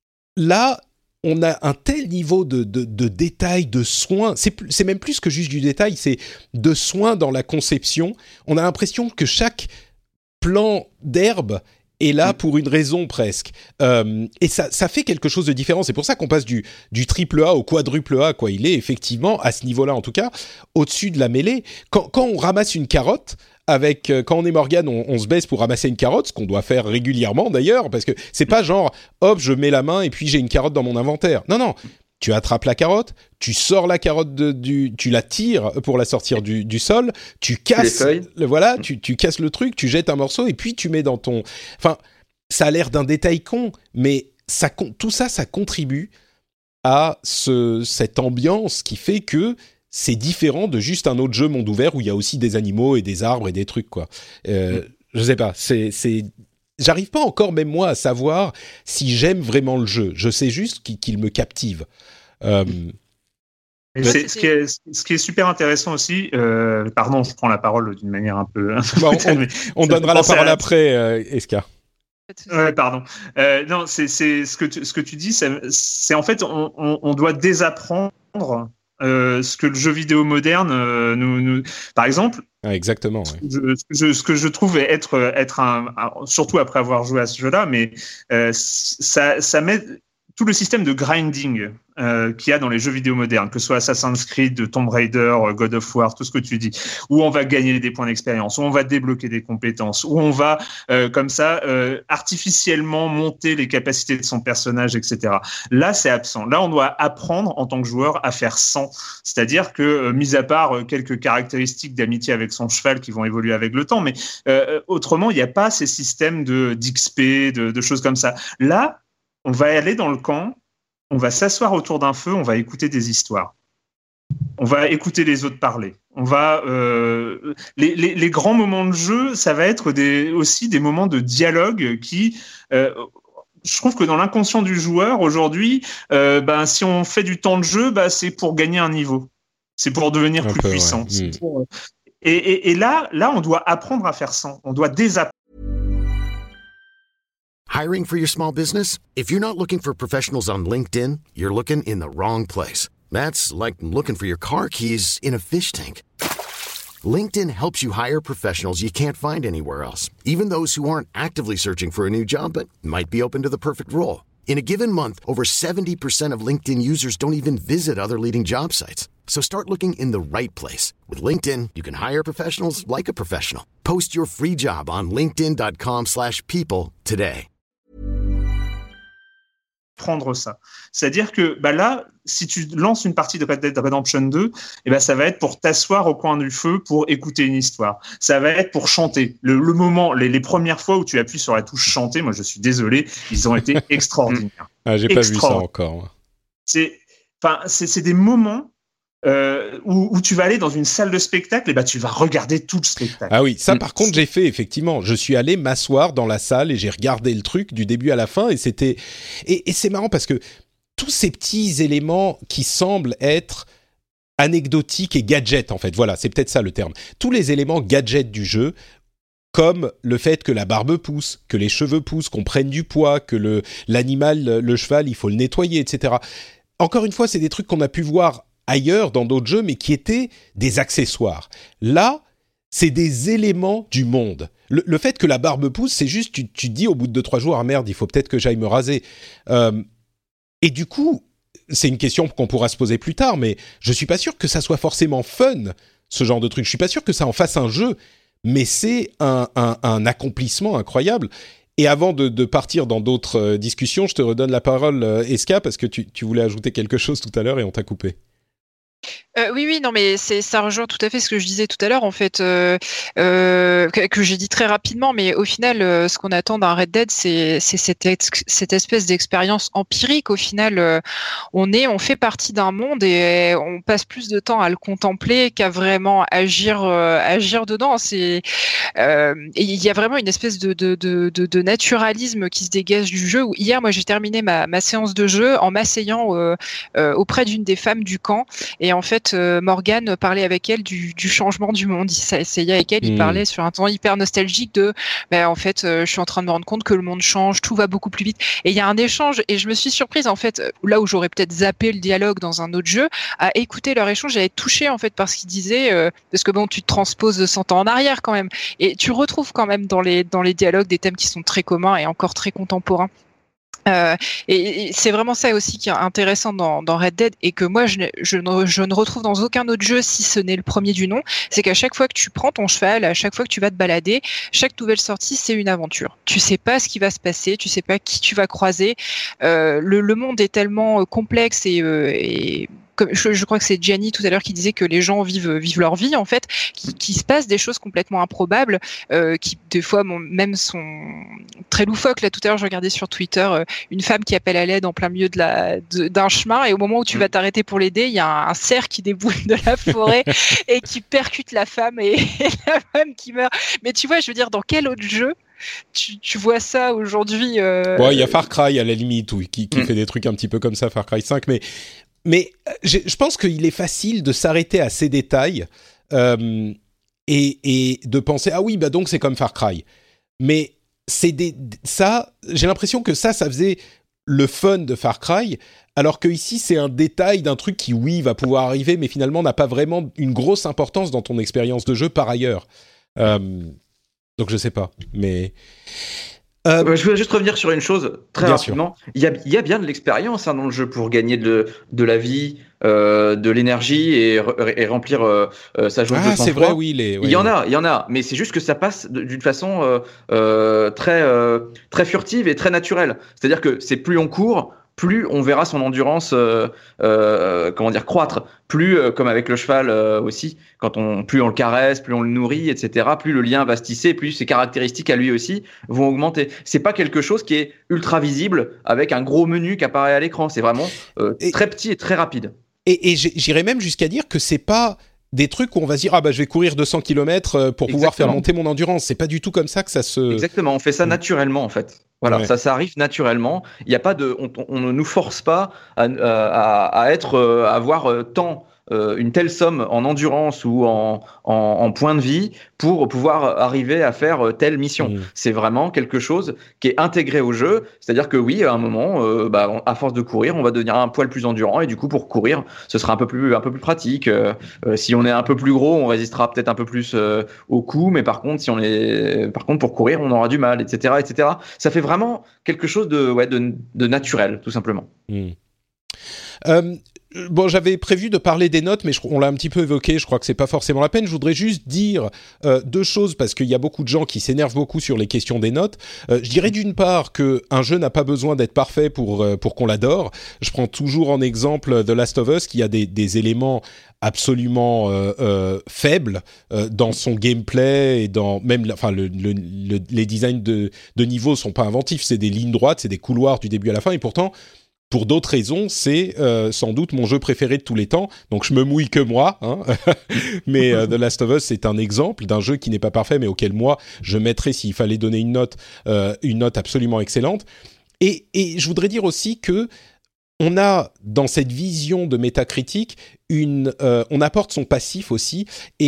là on a un tel niveau de, de, de détail, de soin, c'est, plus, c'est même plus que juste du détail, c'est de soin dans la conception. On a l'impression que chaque plan d'herbe est là pour une raison presque. Euh, et ça, ça fait quelque chose de différent. C'est pour ça qu'on passe du, du triple A au quadruple A, quoi. Il est effectivement, à ce niveau-là en tout cas, au-dessus de la mêlée. Quand, quand on ramasse une carotte, avec, quand on est Morgane, on, on se baisse pour ramasser une carotte, ce qu'on doit faire régulièrement d'ailleurs, parce que c'est pas genre, hop, je mets la main et puis j'ai une carotte dans mon inventaire. Non, non. Tu attrapes la carotte, tu sors la carotte de, du, tu la tires pour la sortir du, du sol, tu casses, le, voilà, tu, tu casses le truc, tu jettes un morceau et puis tu mets dans ton. Enfin, ça a l'air d'un détail con, mais ça, tout ça, ça contribue à ce, cette ambiance qui fait que c'est différent de juste un autre jeu monde ouvert où il y a aussi des animaux et des arbres et des trucs, quoi. Euh, mm. Je sais pas, c'est, c'est. J'arrive pas encore, même moi, à savoir si j'aime vraiment le jeu. Je sais juste qu'il, qu'il me captive. Euh... Et c'est, ce, qui est, ce qui est super intéressant aussi, euh, pardon, je prends la parole d'une manière un peu. Bon, on on donnera la parole à... après, euh, Eska. Ouais, pardon. Euh, non, c'est, c'est ce que tu, ce que tu dis, c'est, c'est en fait, on, on, on doit désapprendre euh, ce que le jeu vidéo moderne euh, nous, nous, par exemple. Ah, exactement. Ouais. Je, je, ce que je trouve être être un, un surtout après avoir joué à ce jeu-là, mais euh, ça, ça met tout le système de grinding euh, qu'il y a dans les jeux vidéo modernes, que ce soit Assassin's Creed, Tomb Raider, God of War, tout ce que tu dis, où on va gagner des points d'expérience, où on va débloquer des compétences, où on va euh, comme ça euh, artificiellement monter les capacités de son personnage, et cetera. Là, c'est absent. Là, on doit apprendre en tant que joueur à faire sans. C'est-à-dire que, euh, mis à part euh, quelques caractéristiques d'amitié avec son cheval qui vont évoluer avec le temps, mais euh, autrement, il n'y a pas ces systèmes de d'X P, de, de choses comme ça. Là, on va aller dans le camp, on va s'asseoir autour d'un feu, on va écouter des histoires. On va écouter les autres parler. On va euh, les, les, les grands moments de jeu, ça va être des, aussi des moments de dialogue qui, euh, je trouve que dans l'inconscient du joueur aujourd'hui, euh, ben si on fait du temps de jeu, ben, c'est pour gagner un niveau, c'est pour devenir un plus peu, puissant. Ouais. C'est pour, et, et, et là, là, on doit apprendre à faire sans. On doit désapprendre. Hiring for your small business? If you're not looking for professionals on LinkedIn, you're looking in the wrong place. That's like looking for your car keys in a fish tank. LinkedIn helps you hire professionals you can't find anywhere else, even those who aren't actively searching for a new job but might be open to the perfect role. In a given month, over seventy percent of LinkedIn users don't even visit other leading job sites. So start looking in the right place. With LinkedIn, you can hire professionals like a professional. Post your free job on linkedin dot com slash people today. Prendre ça. C'est-à-dire que bah là, si tu lances une partie de Red Dead Redemption deux, eh ben, ça va être pour t'asseoir au coin du feu pour écouter une histoire. Ça va être pour chanter. Le, le moment, les, les premières fois où tu appuies sur la touche chanter, moi je suis désolé, ils ont été extraordinaires. Ah, j'ai pas vu ça encore. C'est, enfin, c'est, c'est des moments Euh, où, où tu vas aller dans une salle de spectacle et bah tu vas regarder tout le spectacle. Ah oui, ça par contre j'ai fait effectivement. Je suis allé m'asseoir dans la salle et j'ai regardé le truc du début à la fin et c'était et, et c'est marrant parce que tous ces petits éléments qui semblent être anecdotiques et gadgets en fait. Voilà, c'est peut-être ça le terme. Tous les éléments gadgets du jeu comme le fait que la barbe pousse, que les cheveux poussent, qu'on prenne du poids, que le, l'animal, le, le cheval, il faut le nettoyer, et cetera. Encore une fois, c'est des trucs qu'on a pu voir ailleurs dans d'autres jeux, mais qui étaient des accessoires. Là, c'est des éléments du monde. Le, le fait que la barbe pousse, c'est juste, tu, tu te dis au bout de deux, trois jours, ah merde, il faut peut-être que j'aille me raser. Euh, et du coup, c'est une question qu'on pourra se poser plus tard, mais je suis pas sûr que ça soit forcément fun, ce genre de truc. Je suis pas sûr que ça en fasse un jeu, mais c'est un, un, un accomplissement incroyable. Et avant de, de partir dans d'autres euh, discussions, je te redonne la parole, euh, Eska, parce que tu, tu voulais ajouter quelque chose tout à l'heure et on t'a coupé. Euh, oui, oui, non, mais c'est, ça rejoint tout à fait ce que je disais tout à l'heure, en fait, euh, euh, que, que j'ai dit très rapidement, mais au final, euh, ce qu'on attend d'un Red Dead, c'est, c'est cette, ex, cette espèce d'expérience empirique. Au final, euh, on est, on fait partie d'un monde et on passe plus de temps à le contempler qu'à vraiment agir, euh, agir dedans. C'est, euh, et il y a vraiment une espèce de, de, de, de, de naturalisme qui se dégage du jeu. Où hier, moi, j'ai terminé ma, ma séance de jeu en m'asseyant euh, euh, auprès d'une des femmes du camp. Et en fait, euh, Morgane parlait avec elle du, du changement du monde. Il s'asseyait avec elle, il mmh. parlait sur un ton hyper nostalgique de ben, en fait, euh, je suis en train de me rendre compte que le monde change, tout va beaucoup plus vite. Et il y a un échange, et je me suis surprise, en fait, là où j'aurais peut-être zappé le dialogue dans un autre jeu, à écouter leur échange et à être touchée, en fait, par ce qu'ils disaient, euh, parce que bon, tu te transposes de cent ans en arrière quand même. Et tu retrouves quand même dans les, dans les dialogues des thèmes qui sont très communs et encore très contemporains. Euh, et, et c'est vraiment ça aussi qui est intéressant dans, dans Red Dead et que moi je, je, ne, je ne retrouve dans aucun autre jeu si ce n'est le premier du nom, c'est qu'à chaque fois que tu prends ton cheval, à chaque fois que tu vas te balader, chaque nouvelle sortie c'est une aventure. Tu sais pas ce qui va se passer, tu sais pas qui tu vas croiser. Euh, le, le monde est tellement complexe et, euh, et comme je, je crois que c'est Gianni tout à l'heure qui disait que les gens vivent vivent leur vie en fait, qui, qui se passe des choses complètement improbables, euh, qui des fois bon, même sont très loufoques. Là tout à l'heure je regardais sur Twitter euh, une femme qui appelle à l'aide en plein milieu de la de, d'un chemin et au moment où tu vas t'arrêter pour l'aider, il y a un, un cerf qui déboule de la forêt et qui percute la femme et, et la femme qui meurt. Mais tu vois, je veux dire, dans quel autre jeu Tu, tu vois ça aujourd'hui euh... Ouais, il y a Far Cry à la limite, oui, qui, qui mm. fait des trucs un petit peu comme ça, Far Cry cinq, mais mais je pense qu'il est facile de s'arrêter à ces détails euh, et, et de penser ah oui bah donc c'est comme Far Cry, mais c'est des ça j'ai l'impression que ça ça faisait le fun de Far Cry, alors que ici c'est un détail d'un truc qui oui va pouvoir arriver, mais finalement n'a pas vraiment une grosse importance dans ton expérience de jeu par ailleurs. Euh, donc je sais pas, mais Euh, je voulais juste revenir sur une chose très bien rapidement. Il y a, il y a bien de l'expérience hein, dans le jeu pour gagner de, de la vie, euh, de l'énergie et, et remplir euh, sa jauge ah, de sang-froid. C'est vrai, oui, les, ouais, il y en ouais. a, il y en a, mais c'est juste que ça passe d'une façon euh, euh, très euh, très furtive et très naturelle. C'est-à-dire que c'est plus on court, plus on verra son endurance euh, euh, comment dire croître, plus euh, comme avec le cheval euh, aussi, quand on plus on le caresse, plus on le nourrit, et cetera, plus le lien va se tisser, plus ses caractéristiques à lui aussi vont augmenter. C'est pas quelque chose qui est ultra visible avec un gros menu qui apparaît à l'écran, c'est vraiment euh, et, très petit et très rapide. Et, et j'irais même jusqu'à dire que c'est pas des trucs où on va se dire ah bah je vais courir deux cents kilomètres pour pouvoir Exactement. faire monter mon endurance. C'est pas du tout comme ça que ça se. Exactement, on fait ça naturellement en fait. Voilà, ouais. ça, ça arrive naturellement. Il y a pas de, on, on ne nous force pas à, à, à être, à avoir tant euh, une telle somme en endurance ou en, en, en point de vie pour pouvoir arriver à faire telle mission. Mmh. C'est vraiment quelque chose qui est intégré au jeu. C'est-à-dire que oui, à un moment, euh, bah, à force de courir, on va devenir un poil plus endurant et du coup, pour courir, ce sera un peu plus, un peu plus pratique. Euh, euh, si on est un peu plus gros, on résistera peut-être un peu plus euh, au coup, mais par contre, si on est, par contre, pour courir, on aura du mal, et cetera, et cetera. Ça fait vraiment quelque chose de, ouais, de, de naturel, tout simplement. Mmh. Euh, bon, j'avais prévu de parler des notes, mais je, on l'a un petit peu évoqué, je crois que c'est pas forcément la peine. Je voudrais juste dire euh, deux choses, parce qu'il y a beaucoup de gens qui s'énervent beaucoup sur les questions des notes. Euh, je dirais d'une part qu'un jeu n'a pas besoin d'être parfait pour, euh, pour qu'on l'adore. Je prends toujours en exemple The Last of Us, qui a des, des éléments absolument euh, euh, faibles euh, dans son gameplay et dans même enfin le, le, le, les designs de, de niveaux sont pas inventifs, c'est des lignes droites, c'est des couloirs du début à la fin, et pourtant pour d'autres raisons, c'est euh, sans doute mon jeu préféré de tous les temps. Donc je me mouille que moi, hein. mais euh, The Last of Us, c'est un exemple d'un jeu qui n'est pas parfait, mais auquel moi je mettrais, s'il fallait donner une note, euh, une note absolument excellente. Et, et je voudrais dire aussi que on a dans cette vision de métacritique une, euh, on apporte son passif aussi, et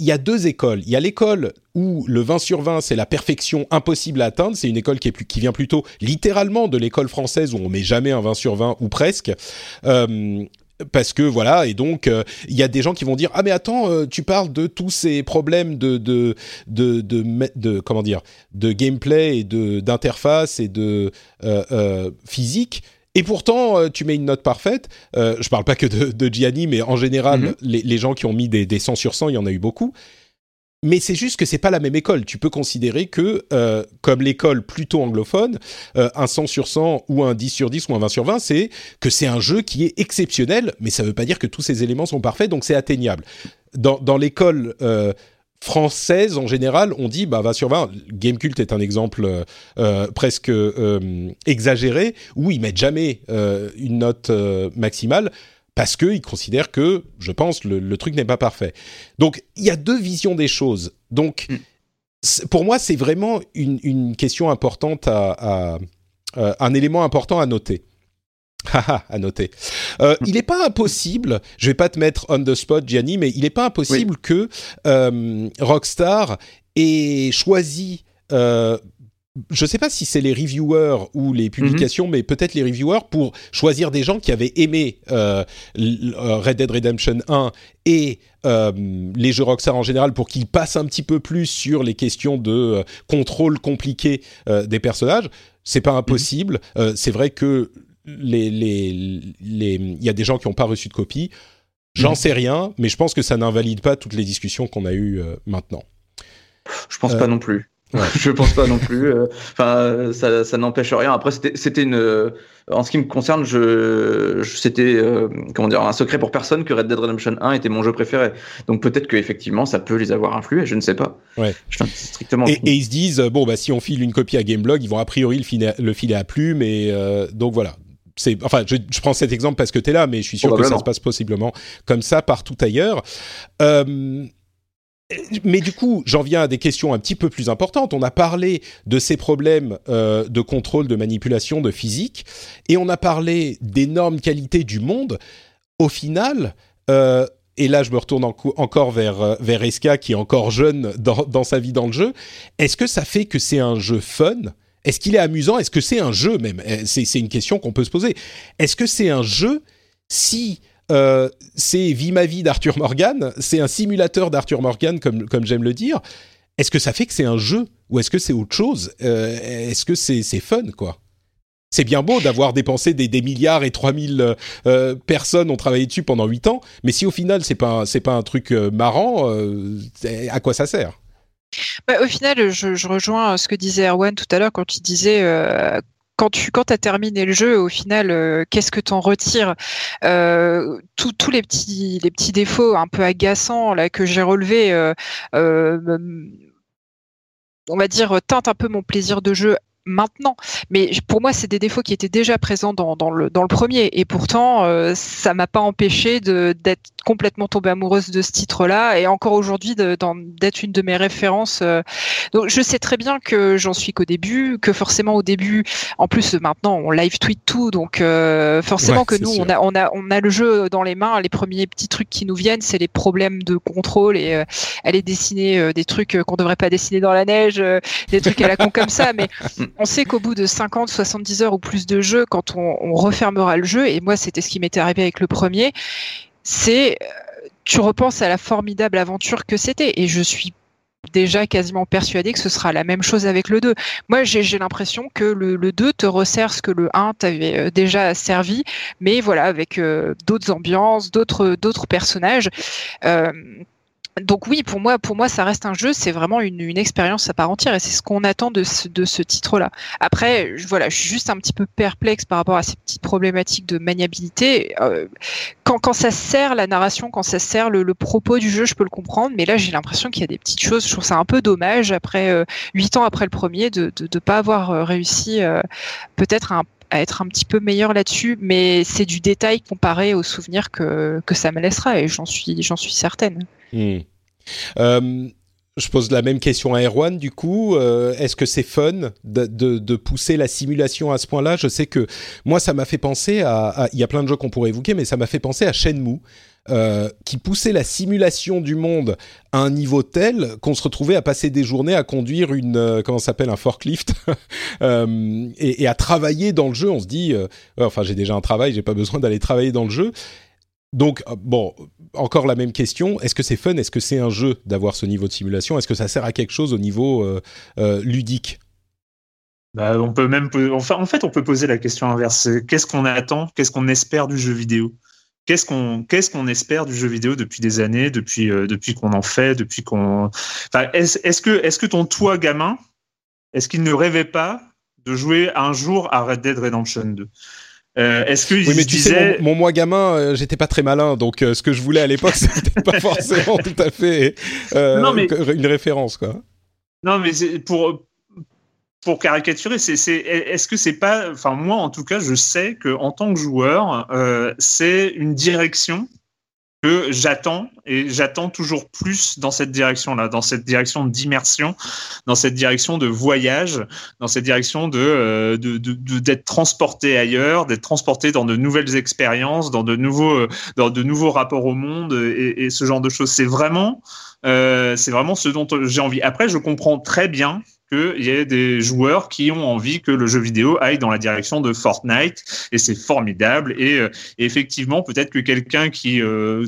il y a deux écoles. Il y a l'école où le vingt sur vingt, c'est la perfection impossible à atteindre. C'est une école qui, est plus, qui vient plutôt littéralement de l'école française où on met jamais un vingt sur vingt ou presque. Euh, Parce que voilà, et donc il euh, y a des gens qui vont dire ah mais attends, euh, tu parles de tous ces problèmes de de de de, de, de comment dire de gameplay et de d'interface et de euh, euh, physique. Et pourtant, euh, tu mets une note parfaite. Euh, je parle pas que de, de Gianni, mais en général, mm-hmm. les, les gens qui ont mis des, des cent sur cent, il y en a eu beaucoup. Mais c'est juste que c'est pas la même école. Tu peux considérer que, euh, comme l'école plutôt anglophone, euh, un cent sur cent ou un dix sur dix ou un vingt sur vingt, c'est que c'est un jeu qui est exceptionnel, mais ça veut pas dire que tous ces éléments sont parfaits, donc c'est atteignable. Dans, dans l'école euh, française, en général, on dit bah, vingt sur vingt. Gamecult est un exemple euh, presque euh, exagéré, où ils mettent jamais euh, une note euh, maximale, parce qu'ils considèrent que, je pense, le, le truc n'est pas parfait. Donc, il y a deux visions des choses. Donc, mm. pour moi, c'est vraiment une, une question importante à... à euh, un élément important à noter. Haha, à noter. Euh, mm. Il n'est pas impossible, je ne vais pas te mettre on the spot, Gianni, mais il n'est pas impossible oui. que euh, Rockstar ait choisi... Euh, je ne sais pas si c'est les reviewers ou les publications, mm-hmm. mais peut-être les reviewers pour choisir des gens qui avaient aimé euh, Red Dead Redemption un et euh, les jeux Rockstar en général pour qu'ils passent un petit peu plus sur les questions de euh, contrôle compliqué euh, des personnages. C'est pas impossible. Mm-hmm. Euh, c'est vrai que les les les il y a des gens qui n'ont pas reçu de copie. J'en mm-hmm. sais rien, mais je pense que ça n'invalide pas toutes les discussions qu'on a eues euh, maintenant. Je pense euh, pas non plus. Ouais. Je pense pas non plus. Enfin, euh, ça, ça n'empêche rien. Après, c'était, c'était une. Euh, en ce qui me concerne, je, je c'était euh, comment dire, un secret pour personne que Red Dead Redemption un était mon jeu préféré. Donc peut-être que effectivement, ça peut les avoir influés. Je ne sais pas. Ouais. Je strictement. Et, et ils se disent bon bah si on file une copie à Gameblog, ils vont a priori le filer, le filer à Plume et euh, donc voilà. C'est, enfin, je, je prends cet exemple parce que t'es là, mais je suis sûr que ça se passe possiblement comme ça partout ailleurs. Euh, Mais du coup, j'en viens à des questions un petit peu plus importantes. On a parlé de ces problèmes euh, de contrôle, de manipulation, de physique, et on a parlé d'énormes qualités du monde. Au final, euh, et là je me retourne en co- encore vers, vers Eska, qui est encore jeune dans, dans sa vie dans le jeu, est-ce que ça fait que c'est un jeu fun ? Est-ce qu'il est amusant ? Est-ce que c'est un jeu même ? c'est, c'est une question qu'on peut se poser. Est-ce que c'est un jeu si... Euh, c'est Vie ma vie d'Arthur Morgan, c'est un simulateur d'Arthur Morgan, comme, comme j'aime le dire. Est-ce que ça fait que c'est un jeu ou est-ce que c'est autre chose ? euh, Est-ce que c'est, c'est fun, quoi ? C'est bien beau d'avoir dépensé des, des milliards et trois mille euh, personnes ont travaillé dessus pendant huit ans, mais si au final c'est pas, c'est pas un truc euh, marrant, euh, à quoi ça sert ? Bah, au final, je, je rejoins ce que disait Erwan tout à l'heure quand il disait... Euh, Quand tu quand as terminé le jeu, au final, euh, qu'est-ce que tu en retires ? euh, Tous tous les petits les petits défauts un peu agaçants là que j'ai relevés, euh, euh, on va dire, teintent un peu mon plaisir de jeu maintenant, mais pour moi c'est des défauts qui étaient déjà présents dans, dans le dans le premier et pourtant euh, ça m'a pas empêché de d'être complètement tombée amoureuse de ce titre-là et encore aujourd'hui de, dans, d'être une de mes références. Euh. Donc je sais très bien que j'en suis qu'au début, que forcément au début, en plus maintenant on live tweet tout, donc euh, forcément ouais, que nous sûr. on a on a on a le jeu dans les mains, les premiers petits trucs qui nous viennent c'est les problèmes de contrôle et euh, aller dessiner euh, des trucs qu'on devrait pas dessiner dans la neige, euh, des trucs à la con comme ça, mais on sait qu'au bout de cinquante, soixante-dix heures ou plus de jeu, quand on, on refermera le jeu, et moi c'était ce qui m'était arrivé avec le premier, c'est tu repenses à la formidable aventure que c'était, et je suis déjà quasiment persuadée que ce sera la même chose avec le deux. Moi j'ai, j'ai l'impression que le, le deux te resserre ce que le un t'avait déjà servi, mais voilà, avec euh, d'autres ambiances, d'autres, d'autres personnages. Euh, Donc oui, pour moi, pour moi, ça reste un jeu. C'est vraiment une, une expérience à part entière, et c'est ce qu'on attend de ce, de ce titre-là. Après, je, voilà, je suis juste un petit peu perplexe par rapport à ces petites problématiques de maniabilité. Euh, quand, quand ça sert la narration, quand ça sert le, le propos du jeu, je peux le comprendre. Mais là, j'ai l'impression qu'il y a des petites choses. Je trouve ça un peu dommage après huit euh, ans après le premier de de, de pas avoir euh, réussi euh, peut-être un à être un petit peu meilleur là-dessus, mais c'est du détail comparé aux souvenirs que que ça me laissera, et j'en suis j'en suis certaine. Mmh. Euh, je pose la même question à Erwan, du coup. Euh, est-ce que c'est fun de, de, de pousser la simulation à ce point-là ? Je sais que moi, ça m'a fait penser à... Il y a plein de jeux qu'on pourrait évoquer, mais ça m'a fait penser à Shenmue. euh, qui poussait la simulation du monde à un niveau tel qu'on se retrouvait à passer des journées à conduire une euh, comment ça s'appelle un forklift euh, et, et à travailler dans le jeu. On se dit, euh, enfin j'ai déjà un travail, j'ai pas besoin d'aller travailler dans le jeu. Donc bon, encore la même question. Est-ce que c'est fun ? Est-ce que c'est un jeu d'avoir ce niveau de simulation ? Est-ce que ça sert à quelque chose au niveau euh, euh, ludique ? Bah, on peut même, enfin, en fait, on peut poser la question inverse. Qu'est-ce qu'on attend ? Qu'est-ce qu'on espère du jeu vidéo ? Qu'est-ce qu'on, qu'est-ce qu'on espère du jeu vidéo depuis des années, depuis, euh, depuis qu'on en fait, depuis qu'on. Enfin, est-ce, est-ce que, est-ce que ton toi gamin, est-ce qu'il ne rêvait pas de jouer un jour à Red Dead Redemption deux ? Euh, est-ce que oui, mais tu disait... sais, mon, mon moi gamin, euh, j'étais pas très malin, donc euh, ce que je voulais à l'époque, c'était pas forcément tout à fait euh, non, mais... une référence, quoi. Non, mais c'est pour. Pour caricaturer, c'est, c'est, est-ce que c'est pas, enfin moi en tout cas, je sais que en tant que joueur, euh, c'est une direction que j'attends et j'attends toujours plus dans cette direction-là, dans cette direction d'immersion, dans cette direction de voyage, dans cette direction de, euh, de, de, de d'être transporté ailleurs, d'être transporté dans de nouvelles expériences, dans de nouveaux, dans de nouveaux rapports au monde et, et ce genre de choses. C'est vraiment, euh, c'est vraiment ce dont j'ai envie. Après, je comprends très bien qu'il y ait des joueurs qui ont envie que le jeu vidéo aille dans la direction de Fortnite, et c'est formidable. Et, et effectivement, peut-être que quelqu'un qui, euh,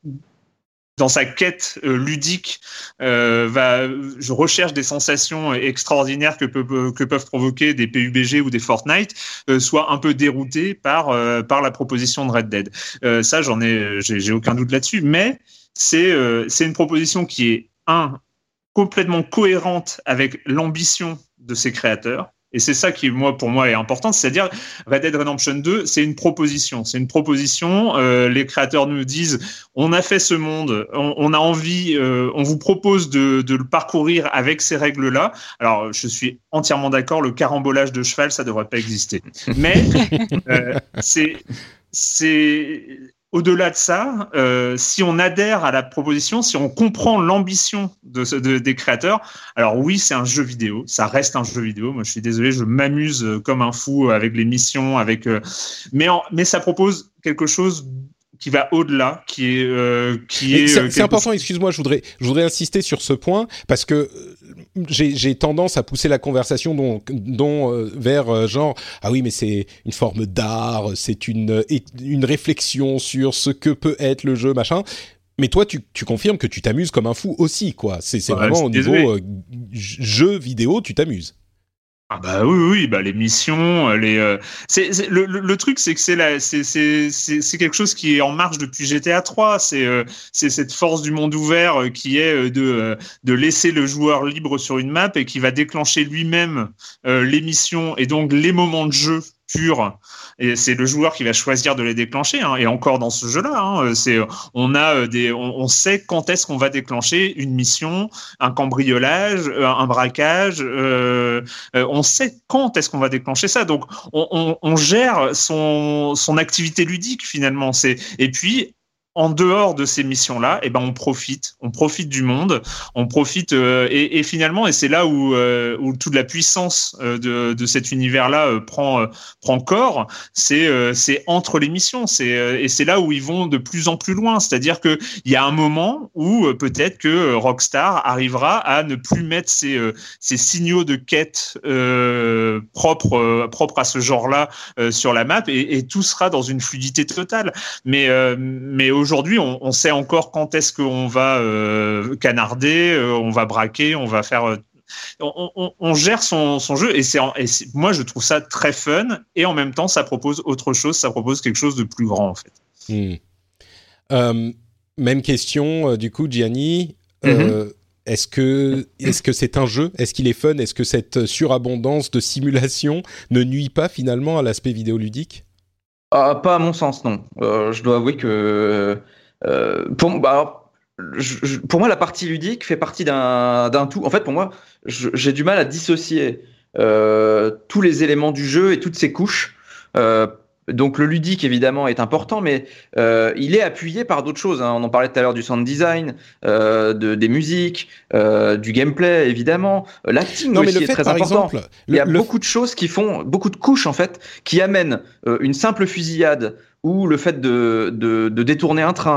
dans sa quête euh, ludique, euh, va, je recherche des sensations extraordinaires que, peut, que peuvent provoquer des P U B G ou des Fortnite, euh, soit un peu dérouté par, euh, par la proposition de Red Dead. Euh, ça, j'en ai, j'ai, j'ai aucun doute là-dessus. Mais c'est, euh, c'est une proposition qui est, un, complètement cohérente avec l'ambition de ses créateurs. Et c'est ça qui, moi, pour moi, est important. C'est-à-dire, Red Dead Redemption deux, c'est une proposition. C'est une proposition. Euh, les créateurs nous disent, on a fait ce monde, on, on a envie, euh, on vous propose de, de le parcourir avec ces règles-là. Alors, je suis entièrement d'accord, le carambolage de cheval, ça devrait pas exister. Mais euh, c'est, c'est au-delà de ça, euh, si on adhère à la proposition, si on comprend l'ambition de, de, des créateurs, alors oui, c'est un jeu vidéo, ça reste un jeu vidéo. Moi, je suis désolé, je m'amuse comme un fou avec les missions, avec, euh, mais, en, mais ça propose quelque chose qui va au-delà, qui est, euh, qui est. C'est, c'est important. Chose... Excuse-moi, je voudrais, je voudrais insister sur ce point parce que j'ai, j'ai tendance à pousser la conversation dont, dont euh, vers euh, genre ah oui mais c'est une forme d'art, c'est une une réflexion sur ce que peut être le jeu machin. Mais toi, tu, tu confirmes que tu t'amuses comme un fou aussi, quoi. C'est, c'est ouais, vraiment au niveau euh, jeu vidéo, tu t'amuses. Ah bah oui oui bah les missions les euh, c'est, c'est le, le le truc c'est que c'est la c'est c'est c'est c'est quelque chose qui est en marche depuis G T A trois, c'est euh, c'est cette force du monde ouvert euh, qui est euh, de euh, de laisser le joueur libre sur une map et qui va déclencher lui-même euh, les missions et donc les moments de jeu purs, et c'est le joueur qui va choisir de les déclencher, hein. Et encore dans ce jeu-là, hein, c'est on a des on, on sait quand est-ce qu'on va déclencher une mission, un cambriolage, un braquage, euh, on sait quand est-ce qu'on va déclencher ça, donc on, on, on gère son son activité ludique finalement, c'est et puis en dehors de ces missions-là, eh ben on profite, on profite du monde, on profite euh, et, et finalement, et c'est là où, euh, où toute la puissance euh, de, de cet univers-là euh, prend euh, prend corps. C'est euh, c'est entre les missions, c'est euh, et c'est là où ils vont de plus en plus loin. C'est-à-dire que il y a un moment où euh, peut-être que Rockstar arrivera à ne plus mettre ces euh, ces signaux de quête euh, propres euh, propres à ce genre-là euh, sur la map, et, et tout sera dans une fluidité totale. Mais euh, mais aujourd'hui, on, on sait encore quand est-ce qu'on va euh, canarder, euh, on va braquer, on va faire. Euh, on, on, on gère son, son jeu et c'est, et c'est, moi, je trouve ça très fun et en même temps, ça propose autre chose, ça propose quelque chose de plus grand en fait. Mmh. Euh, même question, euh, du coup, Gianni. Euh, mmh. Est-ce que, est-ce que c'est un jeu ? Est-ce qu'il est fun ? Est-ce que cette surabondance de simulation ne nuit pas finalement à l'aspect vidéoludique ? Ah, pas à mon sens, non. Euh, je dois avouer que euh, pour, bah, je, je, pour moi, la partie ludique fait partie d'un, d'un tout. En fait, pour moi, je, j'ai du mal à dissocier euh, tous les éléments du jeu et toutes ses couches. Euh, donc, le ludique, évidemment, est important, mais euh, il est appuyé par d'autres choses, hein. On en parlait tout à l'heure du sound design, euh, de, des musiques, euh, du gameplay, évidemment. L'acting non, aussi mais le est fait, très par important. Exemple, il y a le... beaucoup de choses qui font, beaucoup de couches, en fait, qui amènent euh, une simple fusillade ou le fait de, de, de détourner un train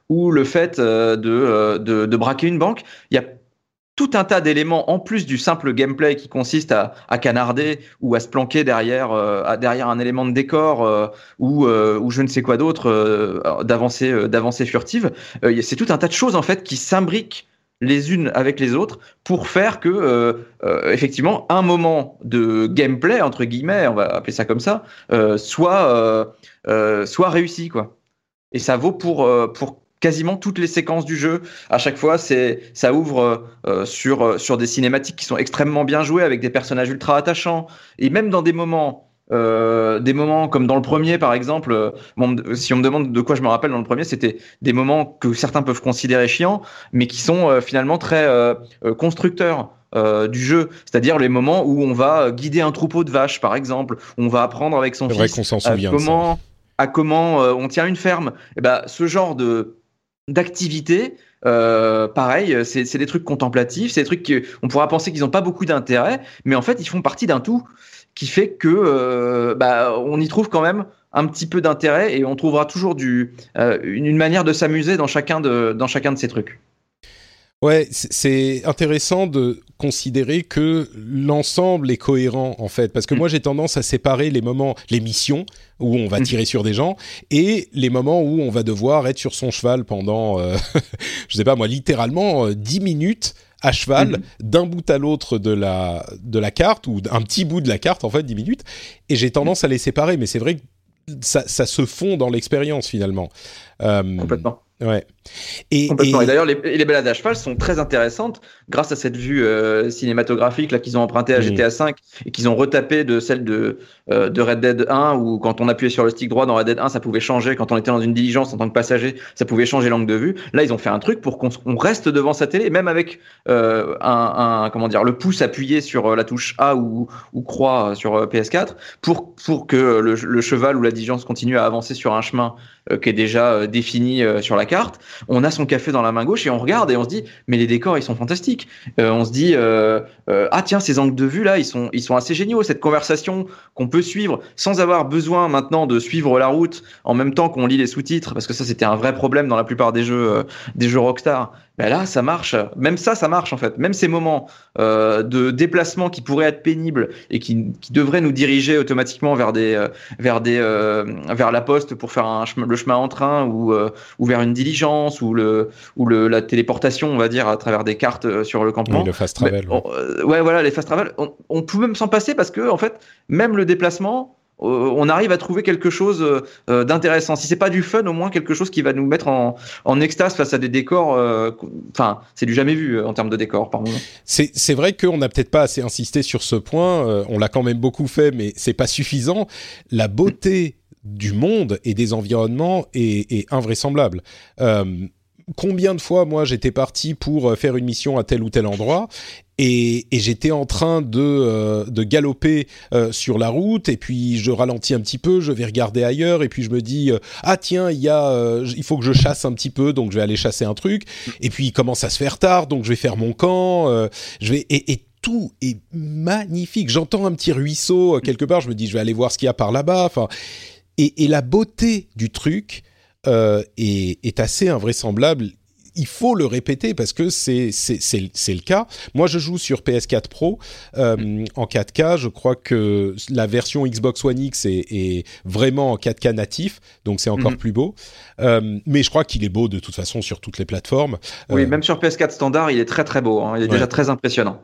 ou le fait euh, de, euh, de, de braquer une banque. Il y a tout un tas d'éléments en plus du simple gameplay qui consiste à, à canarder ou à se planquer derrière, euh, à, derrière un élément de décor euh, ou, euh, ou je ne sais quoi d'autre euh, d'avancée, euh, d'avancée furtive. Euh, c'est tout un tas de choses en fait qui s'imbriquent les unes avec les autres pour faire que euh, euh, effectivement un moment de gameplay entre guillemets, on va appeler ça comme ça, euh, soit euh, euh, soit réussi quoi. Et ça vaut pour euh, pour quasiment toutes les séquences du jeu. À chaque fois, c'est ça ouvre euh, sur sur des cinématiques qui sont extrêmement bien jouées avec des personnages ultra attachants et même dans des moments Euh, des moments comme dans le premier par exemple, euh, bon, si on me demande de quoi je me rappelle dans le premier, c'était des moments que certains peuvent considérer chiants mais qui sont euh, finalement très euh, constructeurs euh, du jeu, c'est-à-dire les moments où on va guider un troupeau de vaches par exemple, où on va apprendre avec son C'est fils vrai qu'on s'en souvient euh, comment, à comment euh, on tient une ferme. Et ben, ce genre de d'activité, euh, pareil, c'est, c'est des trucs contemplatifs, c'est des trucs qu'on pourra penser qu'ils n'ont pas beaucoup d'intérêt, mais en fait ils font partie d'un tout qui fait que euh, bah, on y trouve quand même un petit peu d'intérêt et on trouvera toujours du, euh, une, une manière de s'amuser dans chacun de, dans chacun de ces trucs. Ouais, c'est intéressant de considérer que l'ensemble est cohérent en fait, parce que moi j'ai tendance à séparer les moments, les missions où on va tirer sur des gens et les moments où on va devoir être sur son cheval pendant, euh, je sais pas moi, littéralement euh, dix minutes à cheval mm-hmm. d'un bout à l'autre de la de la carte ou un petit bout de la carte en fait, dix minutes, et j'ai tendance à les séparer, mais c'est vrai que ça, ça se fond dans l'expérience finalement. Euh, Complètement. Ouais. Et, Complètement. et... et d'ailleurs, les, les balades à cheval sont très intéressantes grâce à cette vue euh, cinématographique là qu'ils ont empruntée à G T A cinq mmh. et qu'ils ont retapé de celle de euh, de Red Dead un, où quand on appuyait sur le stick droit dans Red Dead un, ça pouvait changer. Quand on était dans une diligence en tant que passager, ça pouvait changer l'angle de vue. Là, ils ont fait un truc pour qu'on on reste devant sa télé, même avec euh, un, un comment dire le pouce appuyé sur la touche A ou, ou croix sur P S quatre, pour pour que le, le cheval ou la diligence continue à avancer sur un chemin euh, qui est déjà euh, défini euh, sur la carte. On a son café dans la main gauche et on regarde et on se dit mais les décors ils sont fantastiques. Euh, on se dit euh, euh, ah tiens, ces angles de vue là ils sont ils sont assez géniaux. Cette conversation qu'on peut suivre sans avoir besoin maintenant de suivre la route en même temps qu'on lit les sous-titres, parce que ça c'était un vrai problème dans la plupart des jeux euh, des jeux Rockstar. Ben là ça marche, même ça ça marche en fait. Même ces moments euh, de déplacement qui pourraient être pénibles et qui qui devraient nous diriger automatiquement vers des euh, vers des euh, vers la poste pour faire un chemin, le chemin en train ou euh, ou vers une diligence ou le ou le la téléportation on va dire à travers des cartes euh, sur le campement. Oui, le fast travel. Mais, on, euh, ouais voilà les fast travel. On, on peut même s'en passer parce que en fait même le déplacement on arrive à trouver quelque chose euh, d'intéressant. Si c'est pas du fun, au moins quelque chose qui va nous mettre en, en extase face à des décors. Enfin, euh, c'est du jamais vu euh, en termes de décors par moment. C'est, c'est vrai qu'on n'a peut-être pas assez insisté sur ce point. Euh, on l'a quand même beaucoup fait, mais c'est pas suffisant. La beauté mmh. du monde et des environnements est, est invraisemblable. Euh, combien de fois, moi, j'étais parti pour faire une mission à tel ou tel endroit et, et j'étais en train de, euh, de galoper euh, sur la route et puis je ralentis un petit peu, je vais regarder ailleurs et puis je me dis euh, ah tiens, il y a, euh, il faut que je chasse un petit peu, donc je vais aller chasser un truc et puis il commence à se faire tard, donc je vais faire mon camp, euh, je vais et, et tout est magnifique. J'entends un petit ruisseau euh, quelque part, je me dis je vais aller voir ce qu'il y a par là-bas. Enfin, et, et la beauté du truc euh, est, est assez invraisemblable. Il faut le répéter parce que c'est, c'est, c'est, c'est le cas. Moi, je joue sur P S quatre Pro euh, en quatre K. Je crois que la version Xbox One X est, est vraiment en quatre K natif, donc c'est encore mmh. plus beau. Euh, mais je crois qu'il est beau de toute façon sur toutes les plateformes. Oui, euh, même sur P S quatre standard, il est très très beau. Hein. Il est ouais. déjà très impressionnant.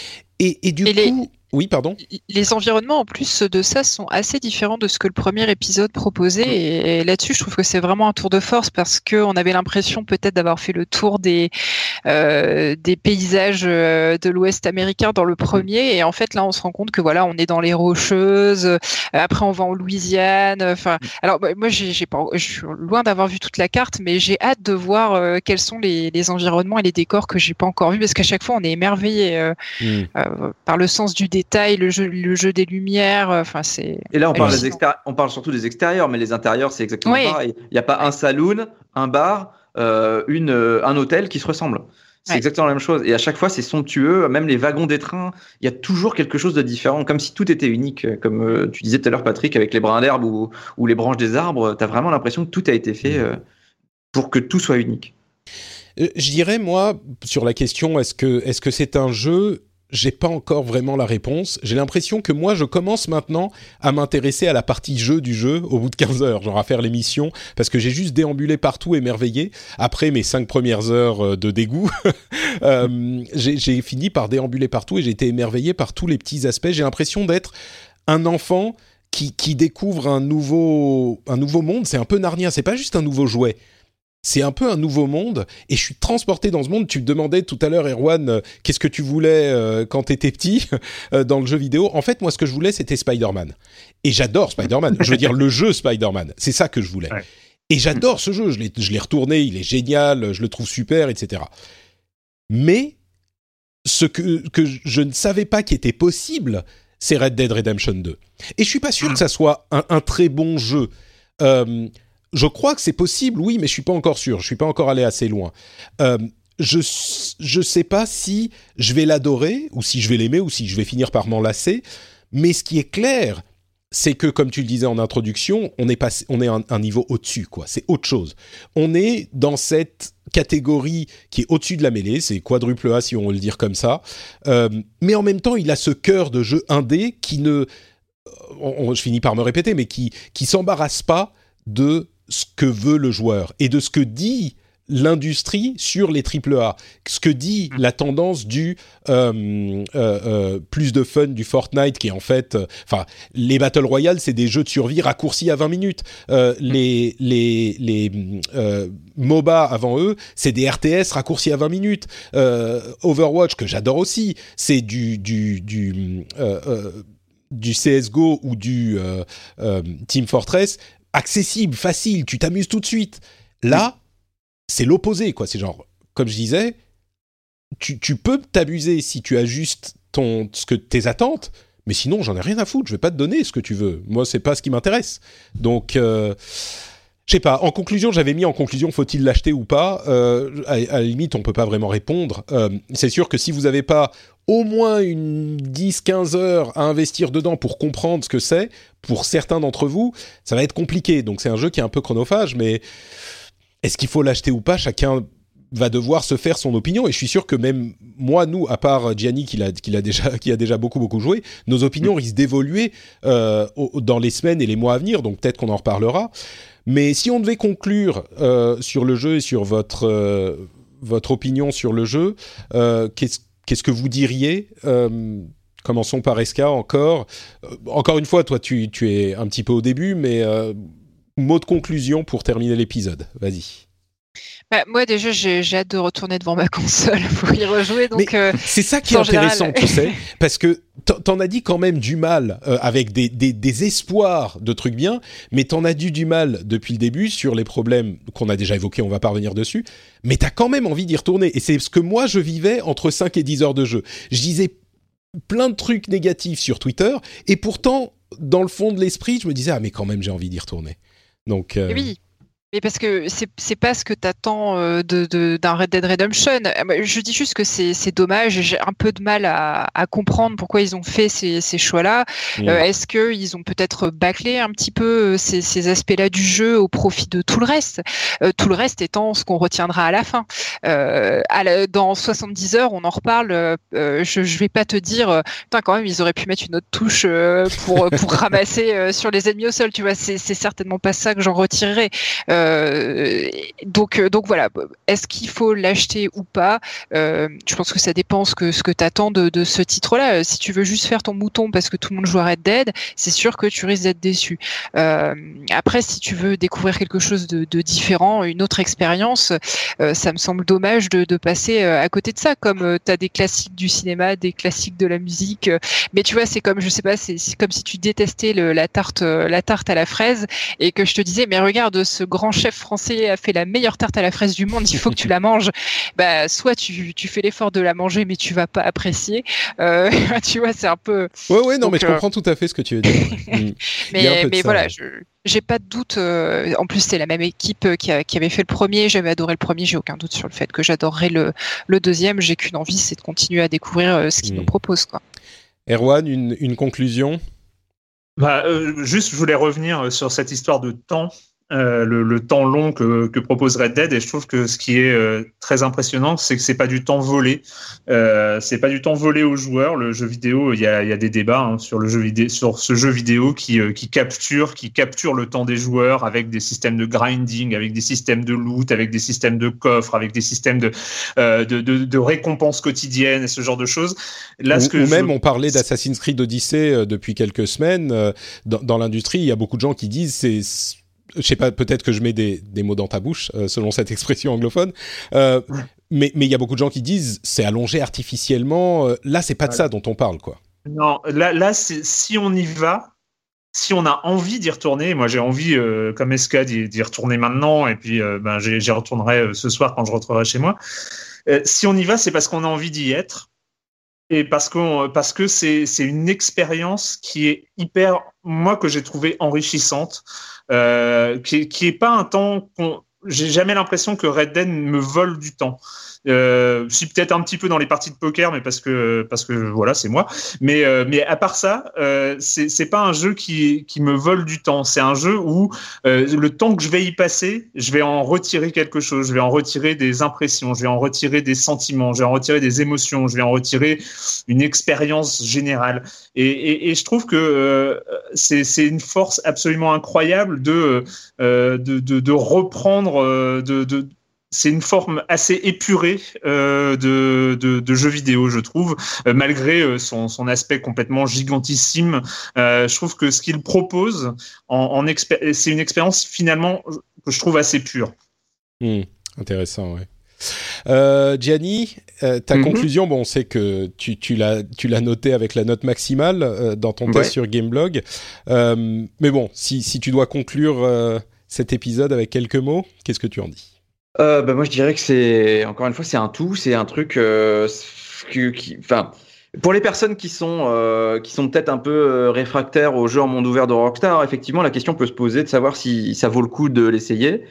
Et, et du et coup... Les... Oui, pardon. Les environnements, en plus de ça, sont assez différents de ce que le premier épisode proposait. Et, et là-dessus, je trouve que c'est vraiment un tour de force parce qu'on avait l'impression peut-être d'avoir fait le tour des, euh, des paysages de l'Ouest américain dans le premier. Et en fait, là, on se rend compte que voilà, on est dans les Rocheuses. Après, on va en Louisiane. Enfin, alors moi, j'ai, j'ai pas, je suis loin d'avoir vu toute la carte, mais j'ai hâte de voir euh, quels sont les, les environnements et les décors que j'ai pas encore vus parce qu'à chaque fois, on est émerveillé euh, mmh. euh, par le sens du détail, le jeu, le jeu des lumières, enfin c'est. Et là on parle, des extéri- on parle surtout des extérieurs, mais les intérieurs c'est exactement oui. pareil. Il n'y a pas un saloon, un bar, euh, une, un hôtel qui se ressemblent. C'est ouais. exactement la même chose. Et à chaque fois c'est somptueux, même les wagons des trains, il y a toujours quelque chose de différent, comme si tout était unique. Comme euh, tu disais tout à l'heure Patrick, avec les brins d'herbe ou, ou les branches des arbres, t'as vraiment l'impression que tout a été fait. Euh, pour que tout soit unique? euh, Je dirais, moi, sur la question, est-ce que, est-ce que c'est un jeu ? J'ai pas encore vraiment la réponse. J'ai l'impression que moi, je commence maintenant à m'intéresser à la partie jeu du jeu au bout de quinze heures, genre à faire les missions, parce que j'ai juste déambulé partout émerveillé. Après mes cinq premières heures de dégoût, euh, j'ai, j'ai fini par déambuler partout et j'ai été émerveillé par tous les petits aspects. J'ai l'impression d'être un enfant qui, qui découvre un nouveau, un nouveau monde. C'est un peu Narnia, c'est pas juste un nouveau jouet. C'est un peu un nouveau monde et je suis transporté dans ce monde. Tu me demandais tout à l'heure, Erwan, euh, qu'est-ce que tu voulais euh, quand t'étais petit euh, dans le jeu vidéo. En fait, moi, ce que je voulais, c'était Spider-Man. Et j'adore Spider-Man. Je veux dire, le jeu Spider-Man. C'est ça que je voulais. Ouais. Et j'adore ce jeu. Je l'ai, je l'ai retourné. Il est génial. Je le trouve super, et cetera. Mais ce que, que je ne savais pas qui était possible, c'est Red Dead Redemption deux. Et je suis pas sûr que ça soit un, un très bon jeu. Euh, Je crois que c'est possible, oui, mais je suis pas encore sûr. Je suis pas encore allé assez loin. Euh, je je sais pas si je vais l'adorer ou si je vais l'aimer ou si je vais finir par m'en lasser. Mais ce qui est clair, c'est que, comme tu le disais en introduction, on est passé, on est un, un niveau au-dessus, quoi. C'est autre chose. On est dans cette catégorie qui est au-dessus de la mêlée. C'est quadruple A, si on veut le dire comme ça. Euh, mais en même temps, il a ce cœur de jeu indé qui ne, on, on, je finis par me répéter, mais qui qui s'embarrasse pas de ce que veut le joueur et de ce que dit l'industrie sur les triple A, ce que dit la tendance du euh, euh, euh, plus de fun du Fortnite qui est en fait, enfin euh, les Battle Royale c'est des jeux de survie raccourcis à vingt minutes, euh, les les les euh, MOBA avant eux c'est des R T S raccourcis à vingt minutes, euh, Overwatch que j'adore aussi c'est du du du euh, euh, du C S G O ou du euh, euh, Team Fortress accessible, facile, tu t'amuses tout de suite. Là, c'est l'opposé, quoi. C'est genre, comme je disais, tu, tu peux t'amuser si tu ajustes ton, ce que, tes attentes, mais sinon, j'en ai rien à foutre. Je vais pas te donner ce que tu veux. Moi, c'est pas ce qui m'intéresse. Donc, euh, je sais pas. En conclusion, j'avais mis en conclusion, faut-il l'acheter ou pas ? euh, à, à la limite, on peut pas vraiment répondre. Euh, c'est sûr que si vous avez pas au moins une dix à quinze heures à investir dedans pour comprendre ce que c'est, pour certains d'entre vous, ça va être compliqué. Donc c'est un jeu qui est un peu chronophage, mais est-ce qu'il faut l'acheter ou pas ? Chacun va devoir se faire son opinion. Et je suis sûr que même moi, nous, à part Gianni qui l'a, qui l'a déjà, qui a déjà beaucoup, beaucoup joué, nos opinions risquent d'évoluer euh, au, dans les semaines et les mois à venir. Donc peut-être qu'on en reparlera. Mais si on devait conclure euh, sur le jeu et sur votre, euh, votre opinion sur le jeu, euh, qu'est-ce Qu'est-ce que vous diriez ? euh, Commençons par Eska encore. Euh, encore une fois, toi, tu, tu es un petit peu au début, mais euh, mot de conclusion pour terminer l'épisode. Vas-y. Bah, moi, déjà, j'ai, j'ai hâte de retourner devant ma console pour y rejouer. Donc, euh, c'est ça qui est intéressant, général... tu sais, parce que t'en as dit quand même du mal euh, avec des, des, des espoirs de trucs bien, mais t'en as dit du mal depuis le début sur les problèmes qu'on a déjà évoqués, on va pas revenir dessus, mais t'as quand même envie d'y retourner. Et c'est ce que moi, je vivais entre cinq et dix heures de jeu. Je disais plein de trucs négatifs sur Twitter, et pourtant, dans le fond de l'esprit, je me disais « Ah, mais quand même, j'ai envie d'y retourner. » Donc, euh... oui. Mais parce que c'est c'est pas ce que t'attends de, de d'un Red Dead Redemption. Je dis juste que c'est c'est dommage. J'ai un peu de mal à, à comprendre pourquoi ils ont fait ces ces choix-là. Mmh. Euh, est-ce que ils ont peut-être bâclé un petit peu ces ces aspects-là du jeu au profit de tout le reste, euh, tout le reste étant ce qu'on retiendra à la fin. Euh, à la, dans soixante-dix heures, on en reparle. Euh, je je vais pas te dire, putain quand même ils auraient pu mettre une autre touche euh, pour pour ramasser euh, sur les ennemis au sol. Tu vois, c'est c'est certainement pas ça que j'en retirerai. Euh, Euh, donc, donc voilà, est-ce qu'il faut l'acheter ou pas ? euh, Je pense que ça dépend ce que, ce que tu attends de, de ce titre-là. Si tu veux juste faire ton mouton parce que tout le monde joue à Red Dead, c'est sûr que tu risques d'être déçu. Euh, après, si tu veux découvrir quelque chose de, de différent, une autre expérience, euh, ça me semble dommage de, de passer à côté de ça. Comme euh, tu as des classiques du cinéma, des classiques de la musique, euh, mais tu vois, c'est comme, je sais pas, c'est, c'est comme si tu détestais le, la tarte, la tarte à la fraise et que je te disais, mais regarde ce grand chef français a fait la meilleure tarte à la fraise du monde, il faut que tu la manges. Bah, soit tu, tu fais l'effort de la manger, mais tu vas pas apprécier. Euh, tu vois, c'est un peu. Ouais, ouais, non, donc, mais je euh... comprends tout à fait ce que tu veux dire. mais mais voilà, je, j'ai pas de doute. Euh, en plus, c'est la même équipe qui, a, qui avait fait le premier. J'avais adoré le premier. J'ai aucun doute sur le fait que j'adorerais le, le deuxième. J'ai qu'une envie, c'est de continuer à découvrir ce qu'ils mmh. nous proposent, quoi. Erwan, une, une conclusion ? Bah, euh, juste, je voulais revenir sur cette histoire de temps. Euh, le, le temps long que, que propose Red Dead, et je trouve que ce qui est euh, très impressionnant, c'est que c'est pas du temps volé. Euh, c'est pas du temps volé aux joueurs. Le jeu vidéo, il y a, il y a des débats hein, sur le jeu vidéo, sur ce jeu vidéo qui, euh, qui capture, qui capture le temps des joueurs avec des systèmes de grinding, avec des systèmes de loot, avec des systèmes de coffres, avec des systèmes de euh, de, de, de récompenses quotidiennes et ce genre de choses. Là, ou, ce que ou je... même, on parlait d'Assassin's Creed Odyssey euh, depuis quelques semaines. Euh, dans, dans l'industrie, il y a beaucoup de gens qui disent c'est je sais pas, peut-être que je mets des, des mots dans ta bouche, euh, selon cette expression anglophone, euh, mais mais il y a beaucoup de gens qui disent c'est allongé artificiellement. Euh, là, c'est pas de ça dont on parle, quoi. Non, là, là, c'est, si on y va, si on a envie d'y retourner, moi j'ai envie, euh, comme S K, d'y, d'y retourner maintenant, et puis euh, ben j'y, j'y retournerai ce soir quand je rentrerai chez moi. Euh, si on y va, c'est parce qu'on a envie d'y être. Et parce que parce que c'est c'est une expérience qui est hyper, moi que j'ai trouvé enrichissante, euh, qui qui est pas un temps qu'on, j'ai jamais l'impression que Red Dead me vole du temps. Euh, si peut-être un petit peu dans les parties de poker, mais parce que parce que voilà, c'est moi. Mais euh, mais à part ça, euh, c'est c'est pas un jeu qui qui me vole du temps. C'est un jeu où euh, le temps que je vais y passer, je vais en retirer quelque chose. Je vais en retirer des impressions, je vais en retirer des sentiments, je vais en retirer des émotions, je vais en retirer une expérience générale. Et et, et je trouve que euh, c'est c'est une force absolument incroyable de euh, de, de de reprendre euh, de de c'est une forme assez épurée euh, de, de, de jeu vidéo, je trouve, euh, malgré euh, son, son aspect complètement gigantissime. Euh, je trouve que ce qu'il propose, en, en expé- c'est une expérience finalement que je trouve assez pure. Mmh, intéressant, ouais. Euh, Gianni, euh, ta mm-hmm. conclusion, bon, on sait que tu, tu, l'as, tu l'as noté avec la note maximale euh, dans ton test ouais. sur Gameblog. Euh, mais bon, si, si tu dois conclure euh, cet épisode avec quelques mots, qu'est-ce que tu en dis ? Euh, bah moi je dirais que c'est encore une fois c'est un tout, c'est un truc euh, qui, qui, enfin pour les personnes qui sont euh, qui sont peut-être un peu euh, réfractaires aux jeux en monde ouvert de Rockstar, effectivement la question peut se poser de savoir si ça vaut le coup de l'essayer.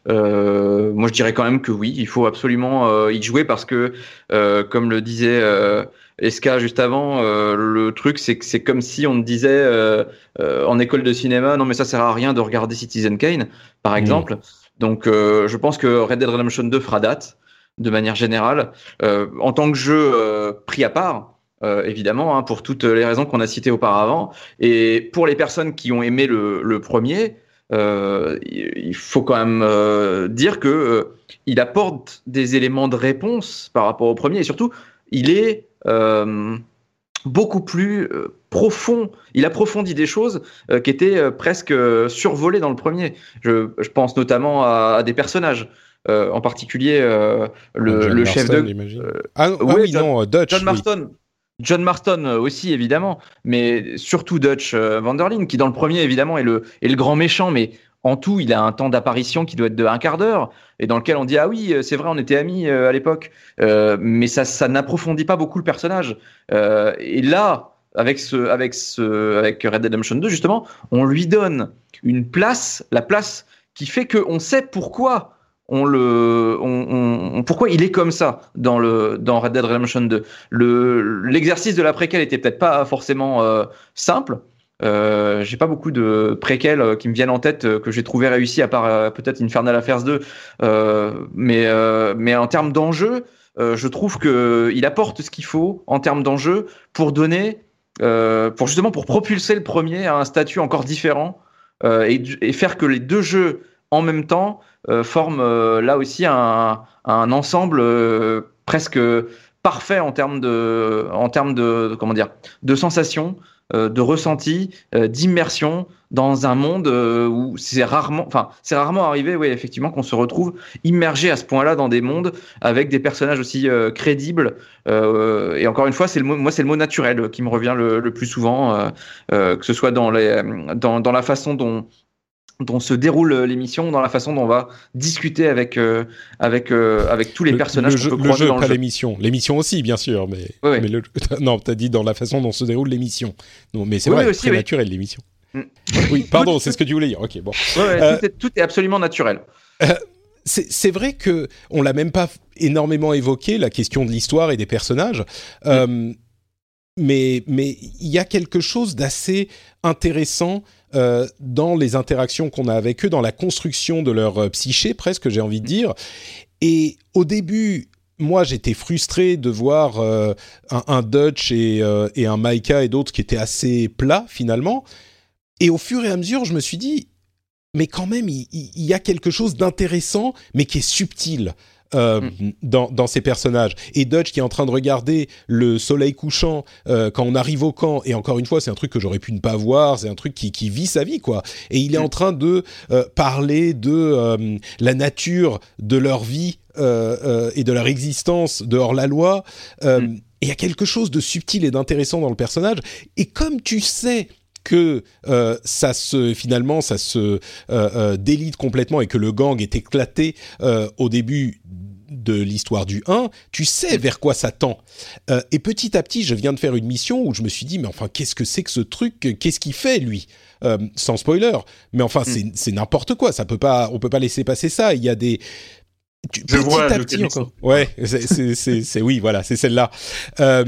Euh, moi je dirais quand même que oui, il faut absolument euh, y jouer parce que euh, comme le disait euh, S K juste avant, euh, le truc c'est que c'est comme si on te disait euh, euh, en école de cinéma non mais ça sert à rien de regarder Citizen Kane par exemple. Mmh. Donc, euh, je pense que Red Dead Redemption deux fera date, de manière générale, euh, en tant que jeu euh, pris à part, euh, évidemment, hein, pour toutes les raisons qu'on a citées auparavant. Et pour les personnes qui ont aimé le, le premier, euh, il faut quand même euh, dire que euh, il apporte des éléments de réponse par rapport au premier, et surtout, il est euh, beaucoup plus euh, profond. Il approfondit des choses euh, qui étaient euh, presque euh, survolées dans le premier. Je, je pense notamment à, à des personnages, euh, en particulier euh, le, John le Marston, chef de. Euh, ah, ouais, ah oui, John, non, Dutch. John Marston. Oui. John Marston aussi évidemment, mais surtout Dutch euh, Van der Linde qui dans le premier évidemment est le est le grand méchant, mais en tout, il a un temps d'apparition qui doit être de un quart d'heure et dans lequel on dit ah oui, c'est vrai, on était amis euh, à l'époque, euh, mais ça, ça n'approfondit pas beaucoup le personnage. Euh, et là, avec ce, avec ce, avec Red Dead Redemption deux justement, on lui donne une place, la place qui fait que on sait pourquoi on le, on, on, pourquoi il est comme ça dans le, dans Red Dead Redemption deux. Le, l'exercice de la préquelle était peut-être pas forcément euh, simple. Euh, j'ai pas beaucoup de préquels qui me viennent en tête euh, que j'ai trouvé réussi à part euh, peut-être Infernal Affairs deux, euh, mais euh, mais en termes d'enjeu, euh, je trouve que il apporte ce qu'il faut en termes d'enjeu pour donner, euh, pour justement pour propulser le premier à un statut encore différent euh, et, et faire que les deux jeux en même temps euh, forment euh, là aussi un, un ensemble euh, presque parfait en termes de, en termes de, de comment dire, de sensations. Euh, de ressenti, euh, d'immersion dans un monde euh, où c'est rarement, enfin c'est rarement arrivé, oui effectivement, qu'on se retrouve immergé à ce point-là dans des mondes avec des personnages aussi euh, crédibles. Euh, et encore une fois, c'est le mot, moi c'est le mot naturel qui me revient le, le plus souvent, euh, euh, que ce soit dans les, dans, dans la façon dont dont se déroule l'émission, dans la façon dont on va discuter avec euh, avec euh, avec tous les le, personnages le qu'on jeu, peut croiser le jeu, dans le pas jeu. L'émission, l'émission aussi bien sûr, mais, oui, oui. mais le, non, t'as dit dans la façon dont se déroule l'émission. Non, mais c'est oui, vrai, oui, aussi, très oui. naturel l'émission. Mm. Oui, pardon, c'est ce que tu voulais dire. Ok, bon. Ouais, ouais, euh, tout, est, tout est absolument naturel. Euh, c'est, c'est vrai que on l'a même pas énormément évoqué, la question de l'histoire et des personnages. Mm. Euh, mais mais il y a quelque chose d'assez intéressant euh, dans les interactions qu'on a avec eux, dans la construction de leur euh, psyché, presque, j'ai envie de dire. Et au début, moi, j'étais frustré de voir euh, un, un Dutch et, euh, et un Maika et d'autres qui étaient assez plats, finalement. Et au fur et à mesure, je me suis dit, mais quand même, il, il y a quelque chose d'intéressant, mais qui est subtil. Euh, mm. dans, dans ces personnages. Et Dutch qui est en train de regarder le soleil couchant euh, quand on arrive au camp, et encore une fois, c'est un truc que j'aurais pu ne pas voir, c'est un truc qui, qui vit sa vie, quoi. Et il est mm. en train de euh, parler de euh, la nature de leur vie euh, euh, et de leur existence dehors la loi. Euh, mm. Et il y a quelque chose de subtil et d'intéressant dans le personnage. Et comme tu sais que euh, ça se finalement ça se euh, euh, délite complètement et que le gang est éclaté euh, au début de l'histoire du un, tu sais vers quoi ça tend. Euh, et petit à petit, je viens de faire une mission où je me suis dit, mais enfin, qu'est-ce que c'est que ce truc ? Qu'est-ce qu'il fait, lui ? euh, Sans spoiler, mais enfin, mm. c'est, c'est n'importe quoi. Ça peut pas, on peut pas laisser passer ça. Il y a des... Tu, je petit vois à petit encore. Ouais, c'est, c'est, c'est, c'est, oui, voilà, c'est celle-là. Euh,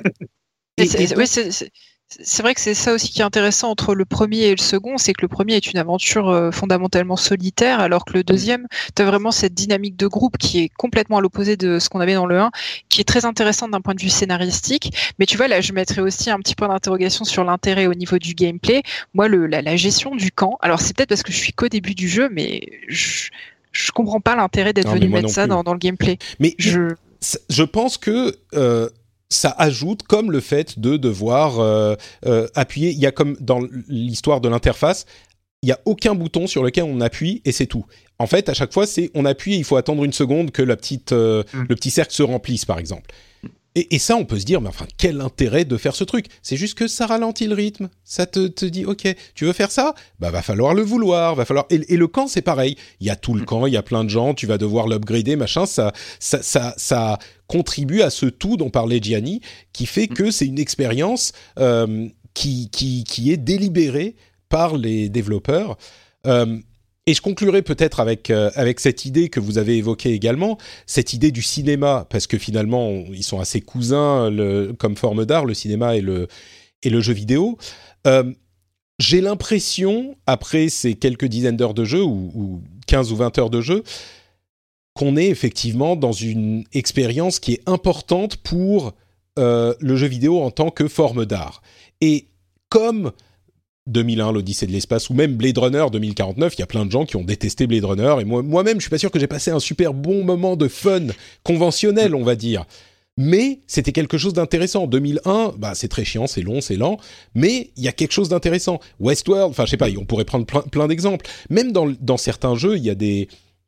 et, c'est, et, oui, c'est, c'est... C'est vrai que c'est ça aussi qui est intéressant entre le premier et le second, c'est que le premier est une aventure euh, fondamentalement solitaire, alors que le deuxième, tu as vraiment cette dynamique de groupe qui est complètement à l'opposé de ce qu'on avait dans le un, qui est très intéressante d'un point de vue scénaristique. Mais tu vois, là, je mettrais aussi un petit point d'interrogation sur l'intérêt au niveau du gameplay. Moi, le, la, la gestion du camp, alors c'est peut-être parce que je suis qu'au début du jeu, mais je, je comprends pas l'intérêt d'être non, venu mettre ça dans, dans le gameplay. Mais je, je pense que... Euh... ça ajoute comme le fait de devoir euh, euh, appuyer. Il y a comme dans l'histoire de l'interface, il n'y a aucun bouton sur lequel on appuie et c'est tout. En fait, à chaque fois, c'est on appuie et il faut attendre une seconde que la petite, euh, mm. le petit cercle se remplisse, par exemple. Et, et ça, on peut se dire, mais enfin, quel intérêt de faire ce truc ? C'est juste que ça ralentit le rythme. Ça te, te dit, ok, tu veux faire ça ? Bah, va falloir le vouloir, va falloir. Et, et le camp, c'est pareil. Il y a tout le camp, il y a plein de gens, tu vas devoir l'upgrader, machin. Ça, ça, ça, ça contribue à ce tout dont parlait Gianni, qui fait que c'est une expérience euh, qui, qui, qui est délibérée par les développeurs. Euh, Et je conclurai peut-être avec euh, avec cette idée que vous avez évoquée également, cette idée du cinéma, parce que finalement on, ils sont assez cousins le, comme forme d'art, le cinéma et le et le jeu vidéo. Euh, j'ai l'impression, après ces quelques dizaines d'heures de jeu ou, ou quinze ou vingt heures de jeu, qu'on est effectivement dans une expérience qui est importante pour euh, le jeu vidéo en tant que forme d'art. Et comme deux mille un, l'Odyssée de l'espace, ou même Blade Runner deux mille quarante-neuf, il y a plein de gens qui ont détesté Blade Runner, et moi, moi-même, je suis pas sûr que j'ai passé un super bon moment de fun conventionnel, on va dire. Mais c'était quelque chose d'intéressant. deux mille un, bah, c'est très chiant, c'est long, c'est lent, mais il y a quelque chose d'intéressant. Westworld, enfin, je sais pas, on pourrait prendre plein, plein d'exemples. Même dans, dans certains jeux, il y a des,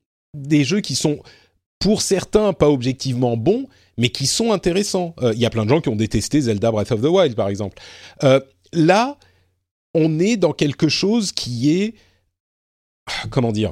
des jeux qui sont, pour certains, pas objectivement bons, mais qui sont intéressants. Il euh, y a plein de gens qui ont détesté Zelda Breath of the Wild, par exemple. Euh, là, on est dans quelque chose qui est... Comment dire ?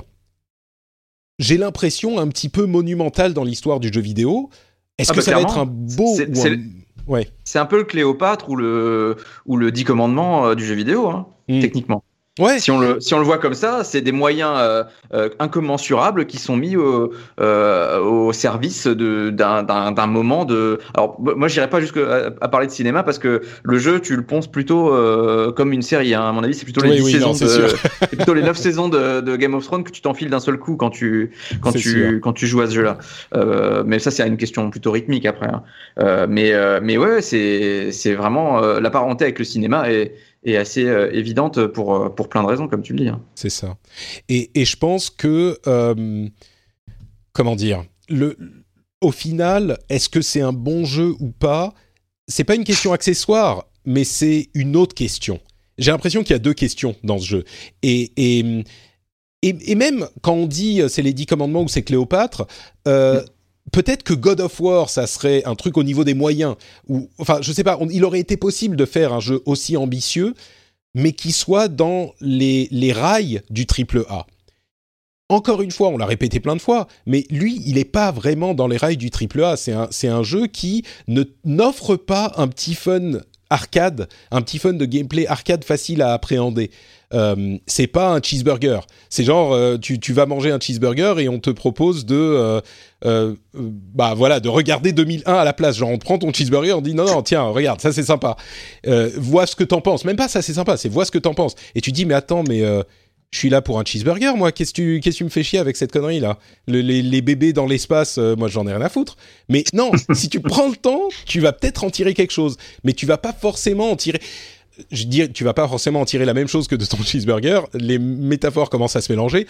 J'ai l'impression un petit peu monumental dans l'histoire du jeu vidéo. Est-ce ah que bah ça va être un beau... C'est, ou c'est, un... Ouais. c'est un peu le Cléopâtre ou le, ou le dix commandements euh, du jeu vidéo, hein, mmh. techniquement. Ouais. Si on le si on le voit comme ça, c'est des moyens euh, euh, incommensurables qui sont mis au, euh, au service de d'un, d'un d'un moment de. Alors moi j'irai pas jusqu'à à parler de cinéma parce que le jeu tu le ponces plutôt euh, comme une série. Hein. À mon avis c'est plutôt les oui, dix oui, saisons non, c'est de c'est plutôt les neuf saisons de, de Game of Thrones que tu t'enfiles d'un seul coup quand tu quand c'est tu sûr. quand tu joues à ce jeu-là. Euh, mais ça c'est une question plutôt rythmique après. Hein. Euh, mais euh, mais ouais c'est c'est vraiment euh, la parenté avec le cinéma est est assez euh, évidente pour, pour plein de raisons, comme tu le dis. Hein. C'est ça. Et, et je pense que, euh, comment dire, le, au final, est-ce que c'est un bon jeu ou pas ? C'est pas une question accessoire, mais c'est une autre question. J'ai l'impression qu'il y a deux questions dans ce jeu. Et, et, et, et même quand on dit c'est les dix commandements ou c'est Cléopâtre, euh, peut-être que God of War, ça serait un truc au niveau des moyens. Ou, enfin, je sais pas, on, il aurait été possible de faire un jeu aussi ambitieux, mais qui soit dans les, les rails du triple A. Encore une fois, on l'a répété plein de fois, mais lui, il n'est pas vraiment dans les rails du triple A. C'est un, c'est un jeu qui ne, n'offre pas un petit fun arcade, un petit fun de gameplay arcade facile à appréhender. Euh, c'est pas un cheeseburger. C'est genre euh, tu tu vas manger un cheeseburger et on te propose de euh, euh, bah voilà de regarder deux mille un à la place. Genre on te prend ton cheeseburger, on dit non non tiens regarde ça c'est sympa. Euh, vois ce que t'en penses. Même pas ça c'est sympa, c'est vois ce que t'en penses. Et tu dis mais attends mais euh, je suis là pour un cheeseburger moi. Qu'est-ce que tu qu'est-ce que tu me fais chier avec cette connerie là? Le, les les bébés dans l'espace, euh, moi j'en ai rien à foutre. Mais non si tu prends le temps, tu vas peut-être en tirer quelque chose. Mais tu vas pas forcément en tirer. Je dis, tu vas pas forcément en tirer la même chose que de ton cheeseburger. Les métaphores commencent à se mélanger.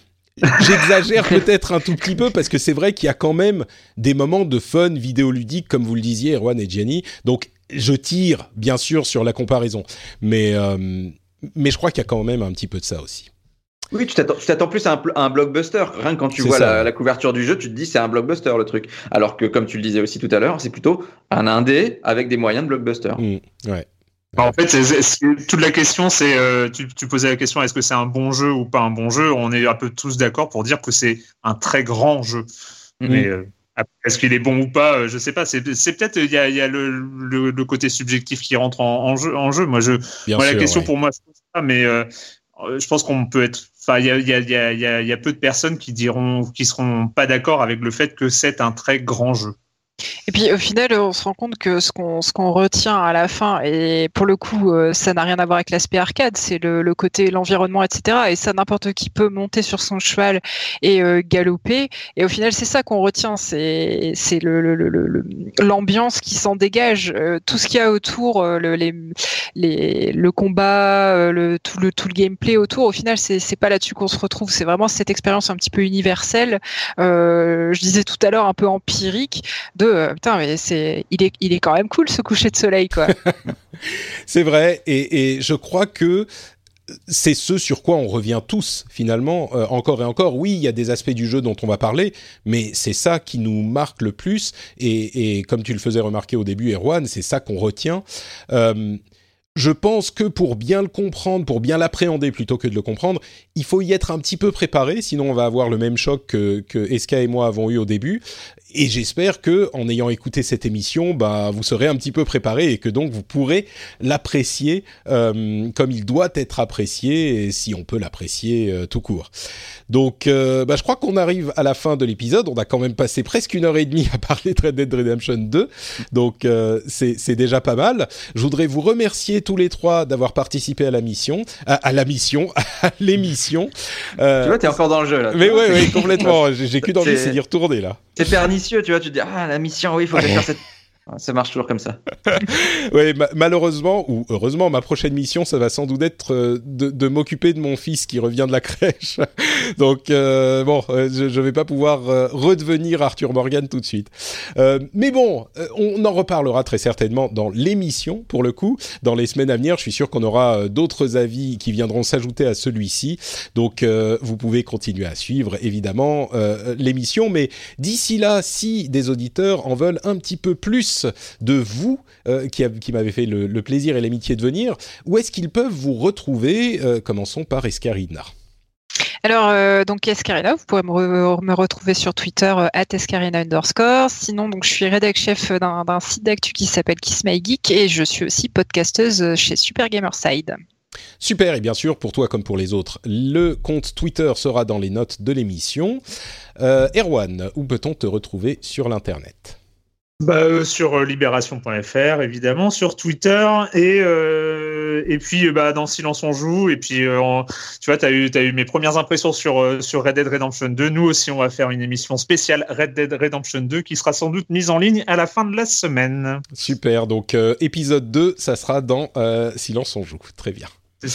J'exagère peut-être un tout petit peu parce que c'est vrai qu'il y a quand même des moments de fun vidéoludique, comme vous le disiez, Erwan et Gianni. Donc, je tire, bien sûr, sur la comparaison. Mais, euh, mais je crois qu'il y a quand même un petit peu de ça aussi. Oui, tu t'attends, tu t'attends plus à un, à un blockbuster. Rien que quand tu c'est vois la, la couverture du jeu, tu te dis c'est un blockbuster le truc. Alors que, comme tu le disais aussi tout à l'heure, c'est plutôt un indé avec des moyens de blockbuster. Mmh, ouais. En fait, c'est, c'est, toute la question, c'est euh, tu, tu posais la question, est-ce que c'est un bon jeu ou pas un bon jeu? On est un peu tous d'accord pour dire que c'est un très grand jeu. Mm-hmm. Mais euh, est-ce qu'il est bon ou pas? euh, Je sais pas. C'est, c'est peut-être il y a, y a le, le, le côté subjectif qui rentre en, en jeu. En jeu. Moi, je, Bien moi, sûr, la question ouais. pour moi, c'est ça. Mais euh, je pense qu'on peut être. Enfin, il y a, il y a, il y a, il y a, il y a peu de personnes qui diront, qui seront pas d'accord avec le fait que c'est un très grand jeu. Et puis au final, on se rend compte que ce qu'on ce qu'on retient à la fin, et pour le coup, euh, ça n'a rien à voir avec l'aspect arcade, c'est le, le côté l'environnement, et cetera. Et ça, n'importe qui peut monter sur son cheval et euh, galoper. Et au final, c'est ça qu'on retient, c'est c'est le, le, le, le l'ambiance qui s'en dégage, euh, tout ce qu'il y a autour, euh, le les les le combat, euh, le tout le tout le gameplay autour. Au final, c'est c'est pas là-dessus qu'on se retrouve. C'est vraiment cette expérience un petit peu universelle. Euh, je disais tout à l'heure un peu empirique. De Euh, putain mais c'est il est il est quand même cool ce coucher de soleil quoi. C'est vrai et, et je crois que c'est ce sur quoi on revient tous finalement euh, encore et encore. Oui, il y a des aspects du jeu dont on va parler, mais c'est ça qui nous marque le plus et, et comme tu le faisais remarquer au début, Erwan, c'est ça qu'on retient. Euh, Je pense que pour bien le comprendre, pour bien l'appréhender plutôt que de le comprendre, il faut y être un petit peu préparé, sinon on va avoir le même choc que, que Eska et moi avons eu au début. Et j'espère que, en ayant écouté cette émission, bah, vous serez un petit peu préparé et que donc vous pourrez l'apprécier euh, comme il doit être apprécié, et si on peut l'apprécier euh, tout court. Donc, euh, bah, je crois qu'on arrive à la fin de l'épisode. On a quand même passé presque une heure et demie à parler de Red Dead Redemption deux, donc euh, c'est, c'est déjà pas mal. Je voudrais vous remercier tous les trois d'avoir participé à la mission, à, à la mission, à l'émission. Euh, tu vois, t'es encore dans le jeu là. Mais ouais, ouais, complètement. J'ai, j'ai qu'une envie, c'est d'y retourner là. C'est pernicieux, tu vois. Tu te dis ah la mission, oui, il faut que je fasse cette. Ça marche toujours comme ça. Oui, ma- malheureusement, ou heureusement, ma prochaine mission, ça va sans doute être euh, de, de m'occuper de mon fils qui revient de la crèche. Donc, euh, bon, euh, je, je vais pas pouvoir euh, redevenir Arthur Morgan tout de suite. Euh, mais bon, euh, on en reparlera très certainement dans l'émission, pour le coup. Dans les semaines à venir, je suis sûr qu'on aura euh, d'autres avis qui viendront s'ajouter à celui-ci. Donc, euh, vous pouvez continuer à suivre, évidemment, euh, l'émission. Mais d'ici là, si des auditeurs en veulent un petit peu plus de vous, euh, qui, a, qui m'avez fait le, le plaisir et l'amitié de venir, où est-ce qu'ils peuvent vous retrouver? euh, Commençons par Escarina. Alors, euh, donc Escarina, vous pourrez me, re- me retrouver sur Twitter euh, at Escarina underscore. Sinon, donc je suis rédac chef d'un, d'un site d'actu qui s'appelle Kiss My Geek et je suis aussi podcasteuse chez Super Gamerside. Super, et bien sûr, pour toi comme pour les autres, le compte Twitter sera dans les notes de l'émission. Euh, Erwan, où peut-on te retrouver sur l'internet? Bah, euh, sur euh, libération point f r, évidemment, sur Twitter, et, euh, et puis euh, bah, dans Silence on joue, et puis euh, en, tu vois, tu as eu, t'as eu mes premières impressions sur, euh, sur Red Dead Redemption deux. Nous aussi, on va faire une émission spéciale Red Dead Redemption deux qui sera sans doute mise en ligne à la fin de la semaine. Super, donc euh, épisode deux, ça sera dans euh, Silence on joue, très bien.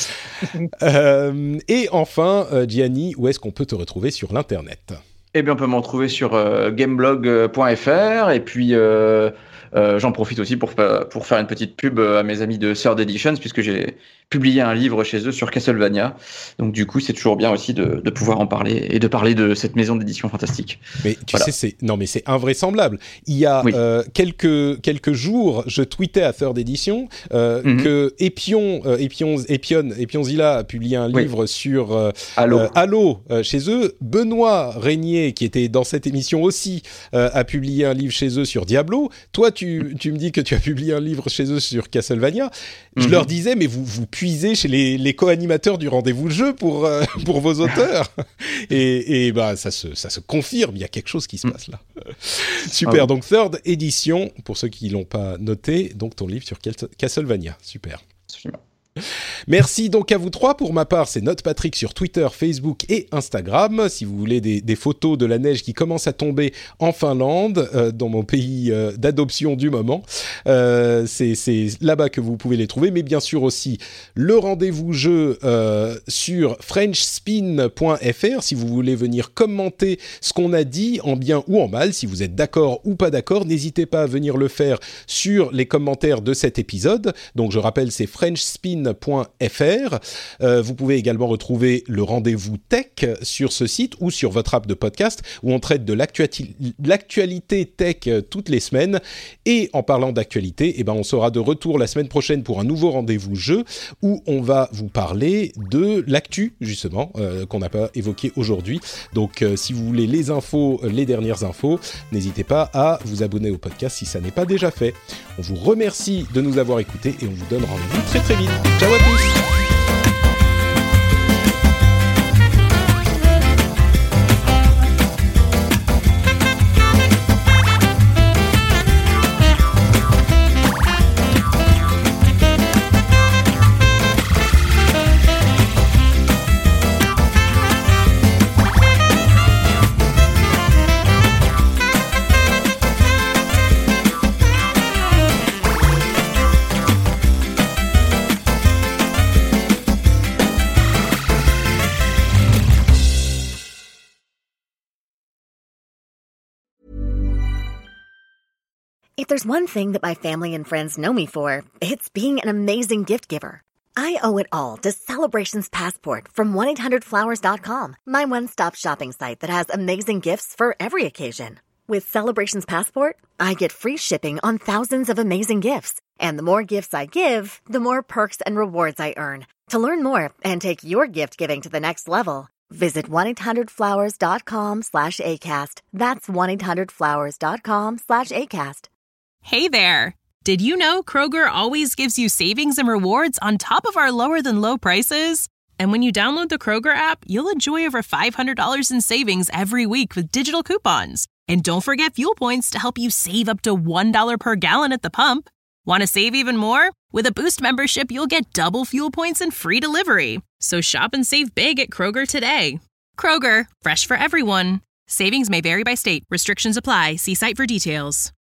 euh, et enfin, euh, Gianni, où est-ce qu'on peut te retrouver sur l'internet? Eh bien, on peut me retrouver sur euh, gameblog point f r et puis euh, euh, j'en profite aussi pour, pour faire une petite pub à mes amis de Third Editions puisque j'ai publié un livre chez eux sur Castlevania. Donc du coup, c'est toujours bien aussi de, de pouvoir en parler et de parler de cette maison d'édition fantastique. Mais tu voilà. sais, c'est non mais c'est invraisemblable. Il y a oui. euh, quelques quelques jours, je tweetais à Third Edition euh, mm-hmm. que Epion euh, Epion Epion Epionzilla a publié un oui. livre sur euh, Halo, euh, Halo euh, chez eux. Benoît Régnier, qui était dans cette émission aussi, euh, a publié un livre chez eux sur Diablo. Toi, tu, tu me dis que tu as publié un livre chez eux sur Castlevania. Je mm-hmm. leur disais, mais vous, vous puisez chez les, les co-animateurs du rendez-vous jeu pour, euh, pour vos auteurs. et et bah, ça, se, ça se confirme, il y a quelque chose qui se passe là. Super, ah, donc third édition, pour ceux qui ne l'ont pas noté, donc ton livre sur Castlevania. Super. Absolument. Merci donc à vous trois. Pour ma part, c'est Note Patrick sur Twitter, Facebook et Instagram. Si vous voulez des, des photos de la neige qui commence à tomber en Finlande, euh, dans mon pays euh, d'adoption du moment, euh, c'est, c'est là-bas que vous pouvez les trouver. Mais bien sûr aussi le rendez-vous jeu euh, sur french spin point f r si vous voulez venir commenter ce qu'on a dit en bien ou en mal. Si vous êtes d'accord ou pas d'accord, n'hésitez pas à venir le faire sur les commentaires de cet épisode. Donc je rappelle, c'est french spin point f r. Euh, vous pouvez également retrouver le rendez-vous tech sur ce site ou sur votre app de podcast où on traite de l'actuati- l'actualité tech toutes les semaines. Et en parlant d'actualité, eh ben on sera de retour la semaine prochaine pour un nouveau rendez-vous jeu où on va vous parler de l'actu justement euh, qu'on n'a pas évoqué aujourd'hui. Donc euh, si vous voulez les infos, les dernières infos, n'hésitez pas à vous abonner au podcast si ça n'est pas déjà fait. On vous remercie de nous avoir écoutés et on vous donne rendez-vous très très vite. Ciao à tous. If there's one thing that my family and friends know me for, it's being an amazing gift giver. I owe it all to Celebrations Passport from one eight hundred flowers dot com, my one-stop shopping site that has amazing gifts for every occasion. With Celebrations Passport, I get free shipping on thousands of amazing gifts. And the more gifts I give, the more perks and rewards I earn. To learn more and take your gift giving to the next level, visit one eight hundred flowers dot com slash ACAST. That's one eight hundred flowers dot com slash ACAST. Hey there! Did you know Kroger always gives you savings and rewards on top of our lower-than-low prices? And when you download the Kroger app, you'll enjoy over five hundred dollars in savings every week with digital coupons. And don't forget fuel points to help you save up to one dollar per gallon at the pump. Want to save even more? With a Boost membership, you'll get double fuel points and free delivery. So shop and save big at Kroger today. Kroger, fresh for everyone. Savings may vary by state. Restrictions apply. See site for details.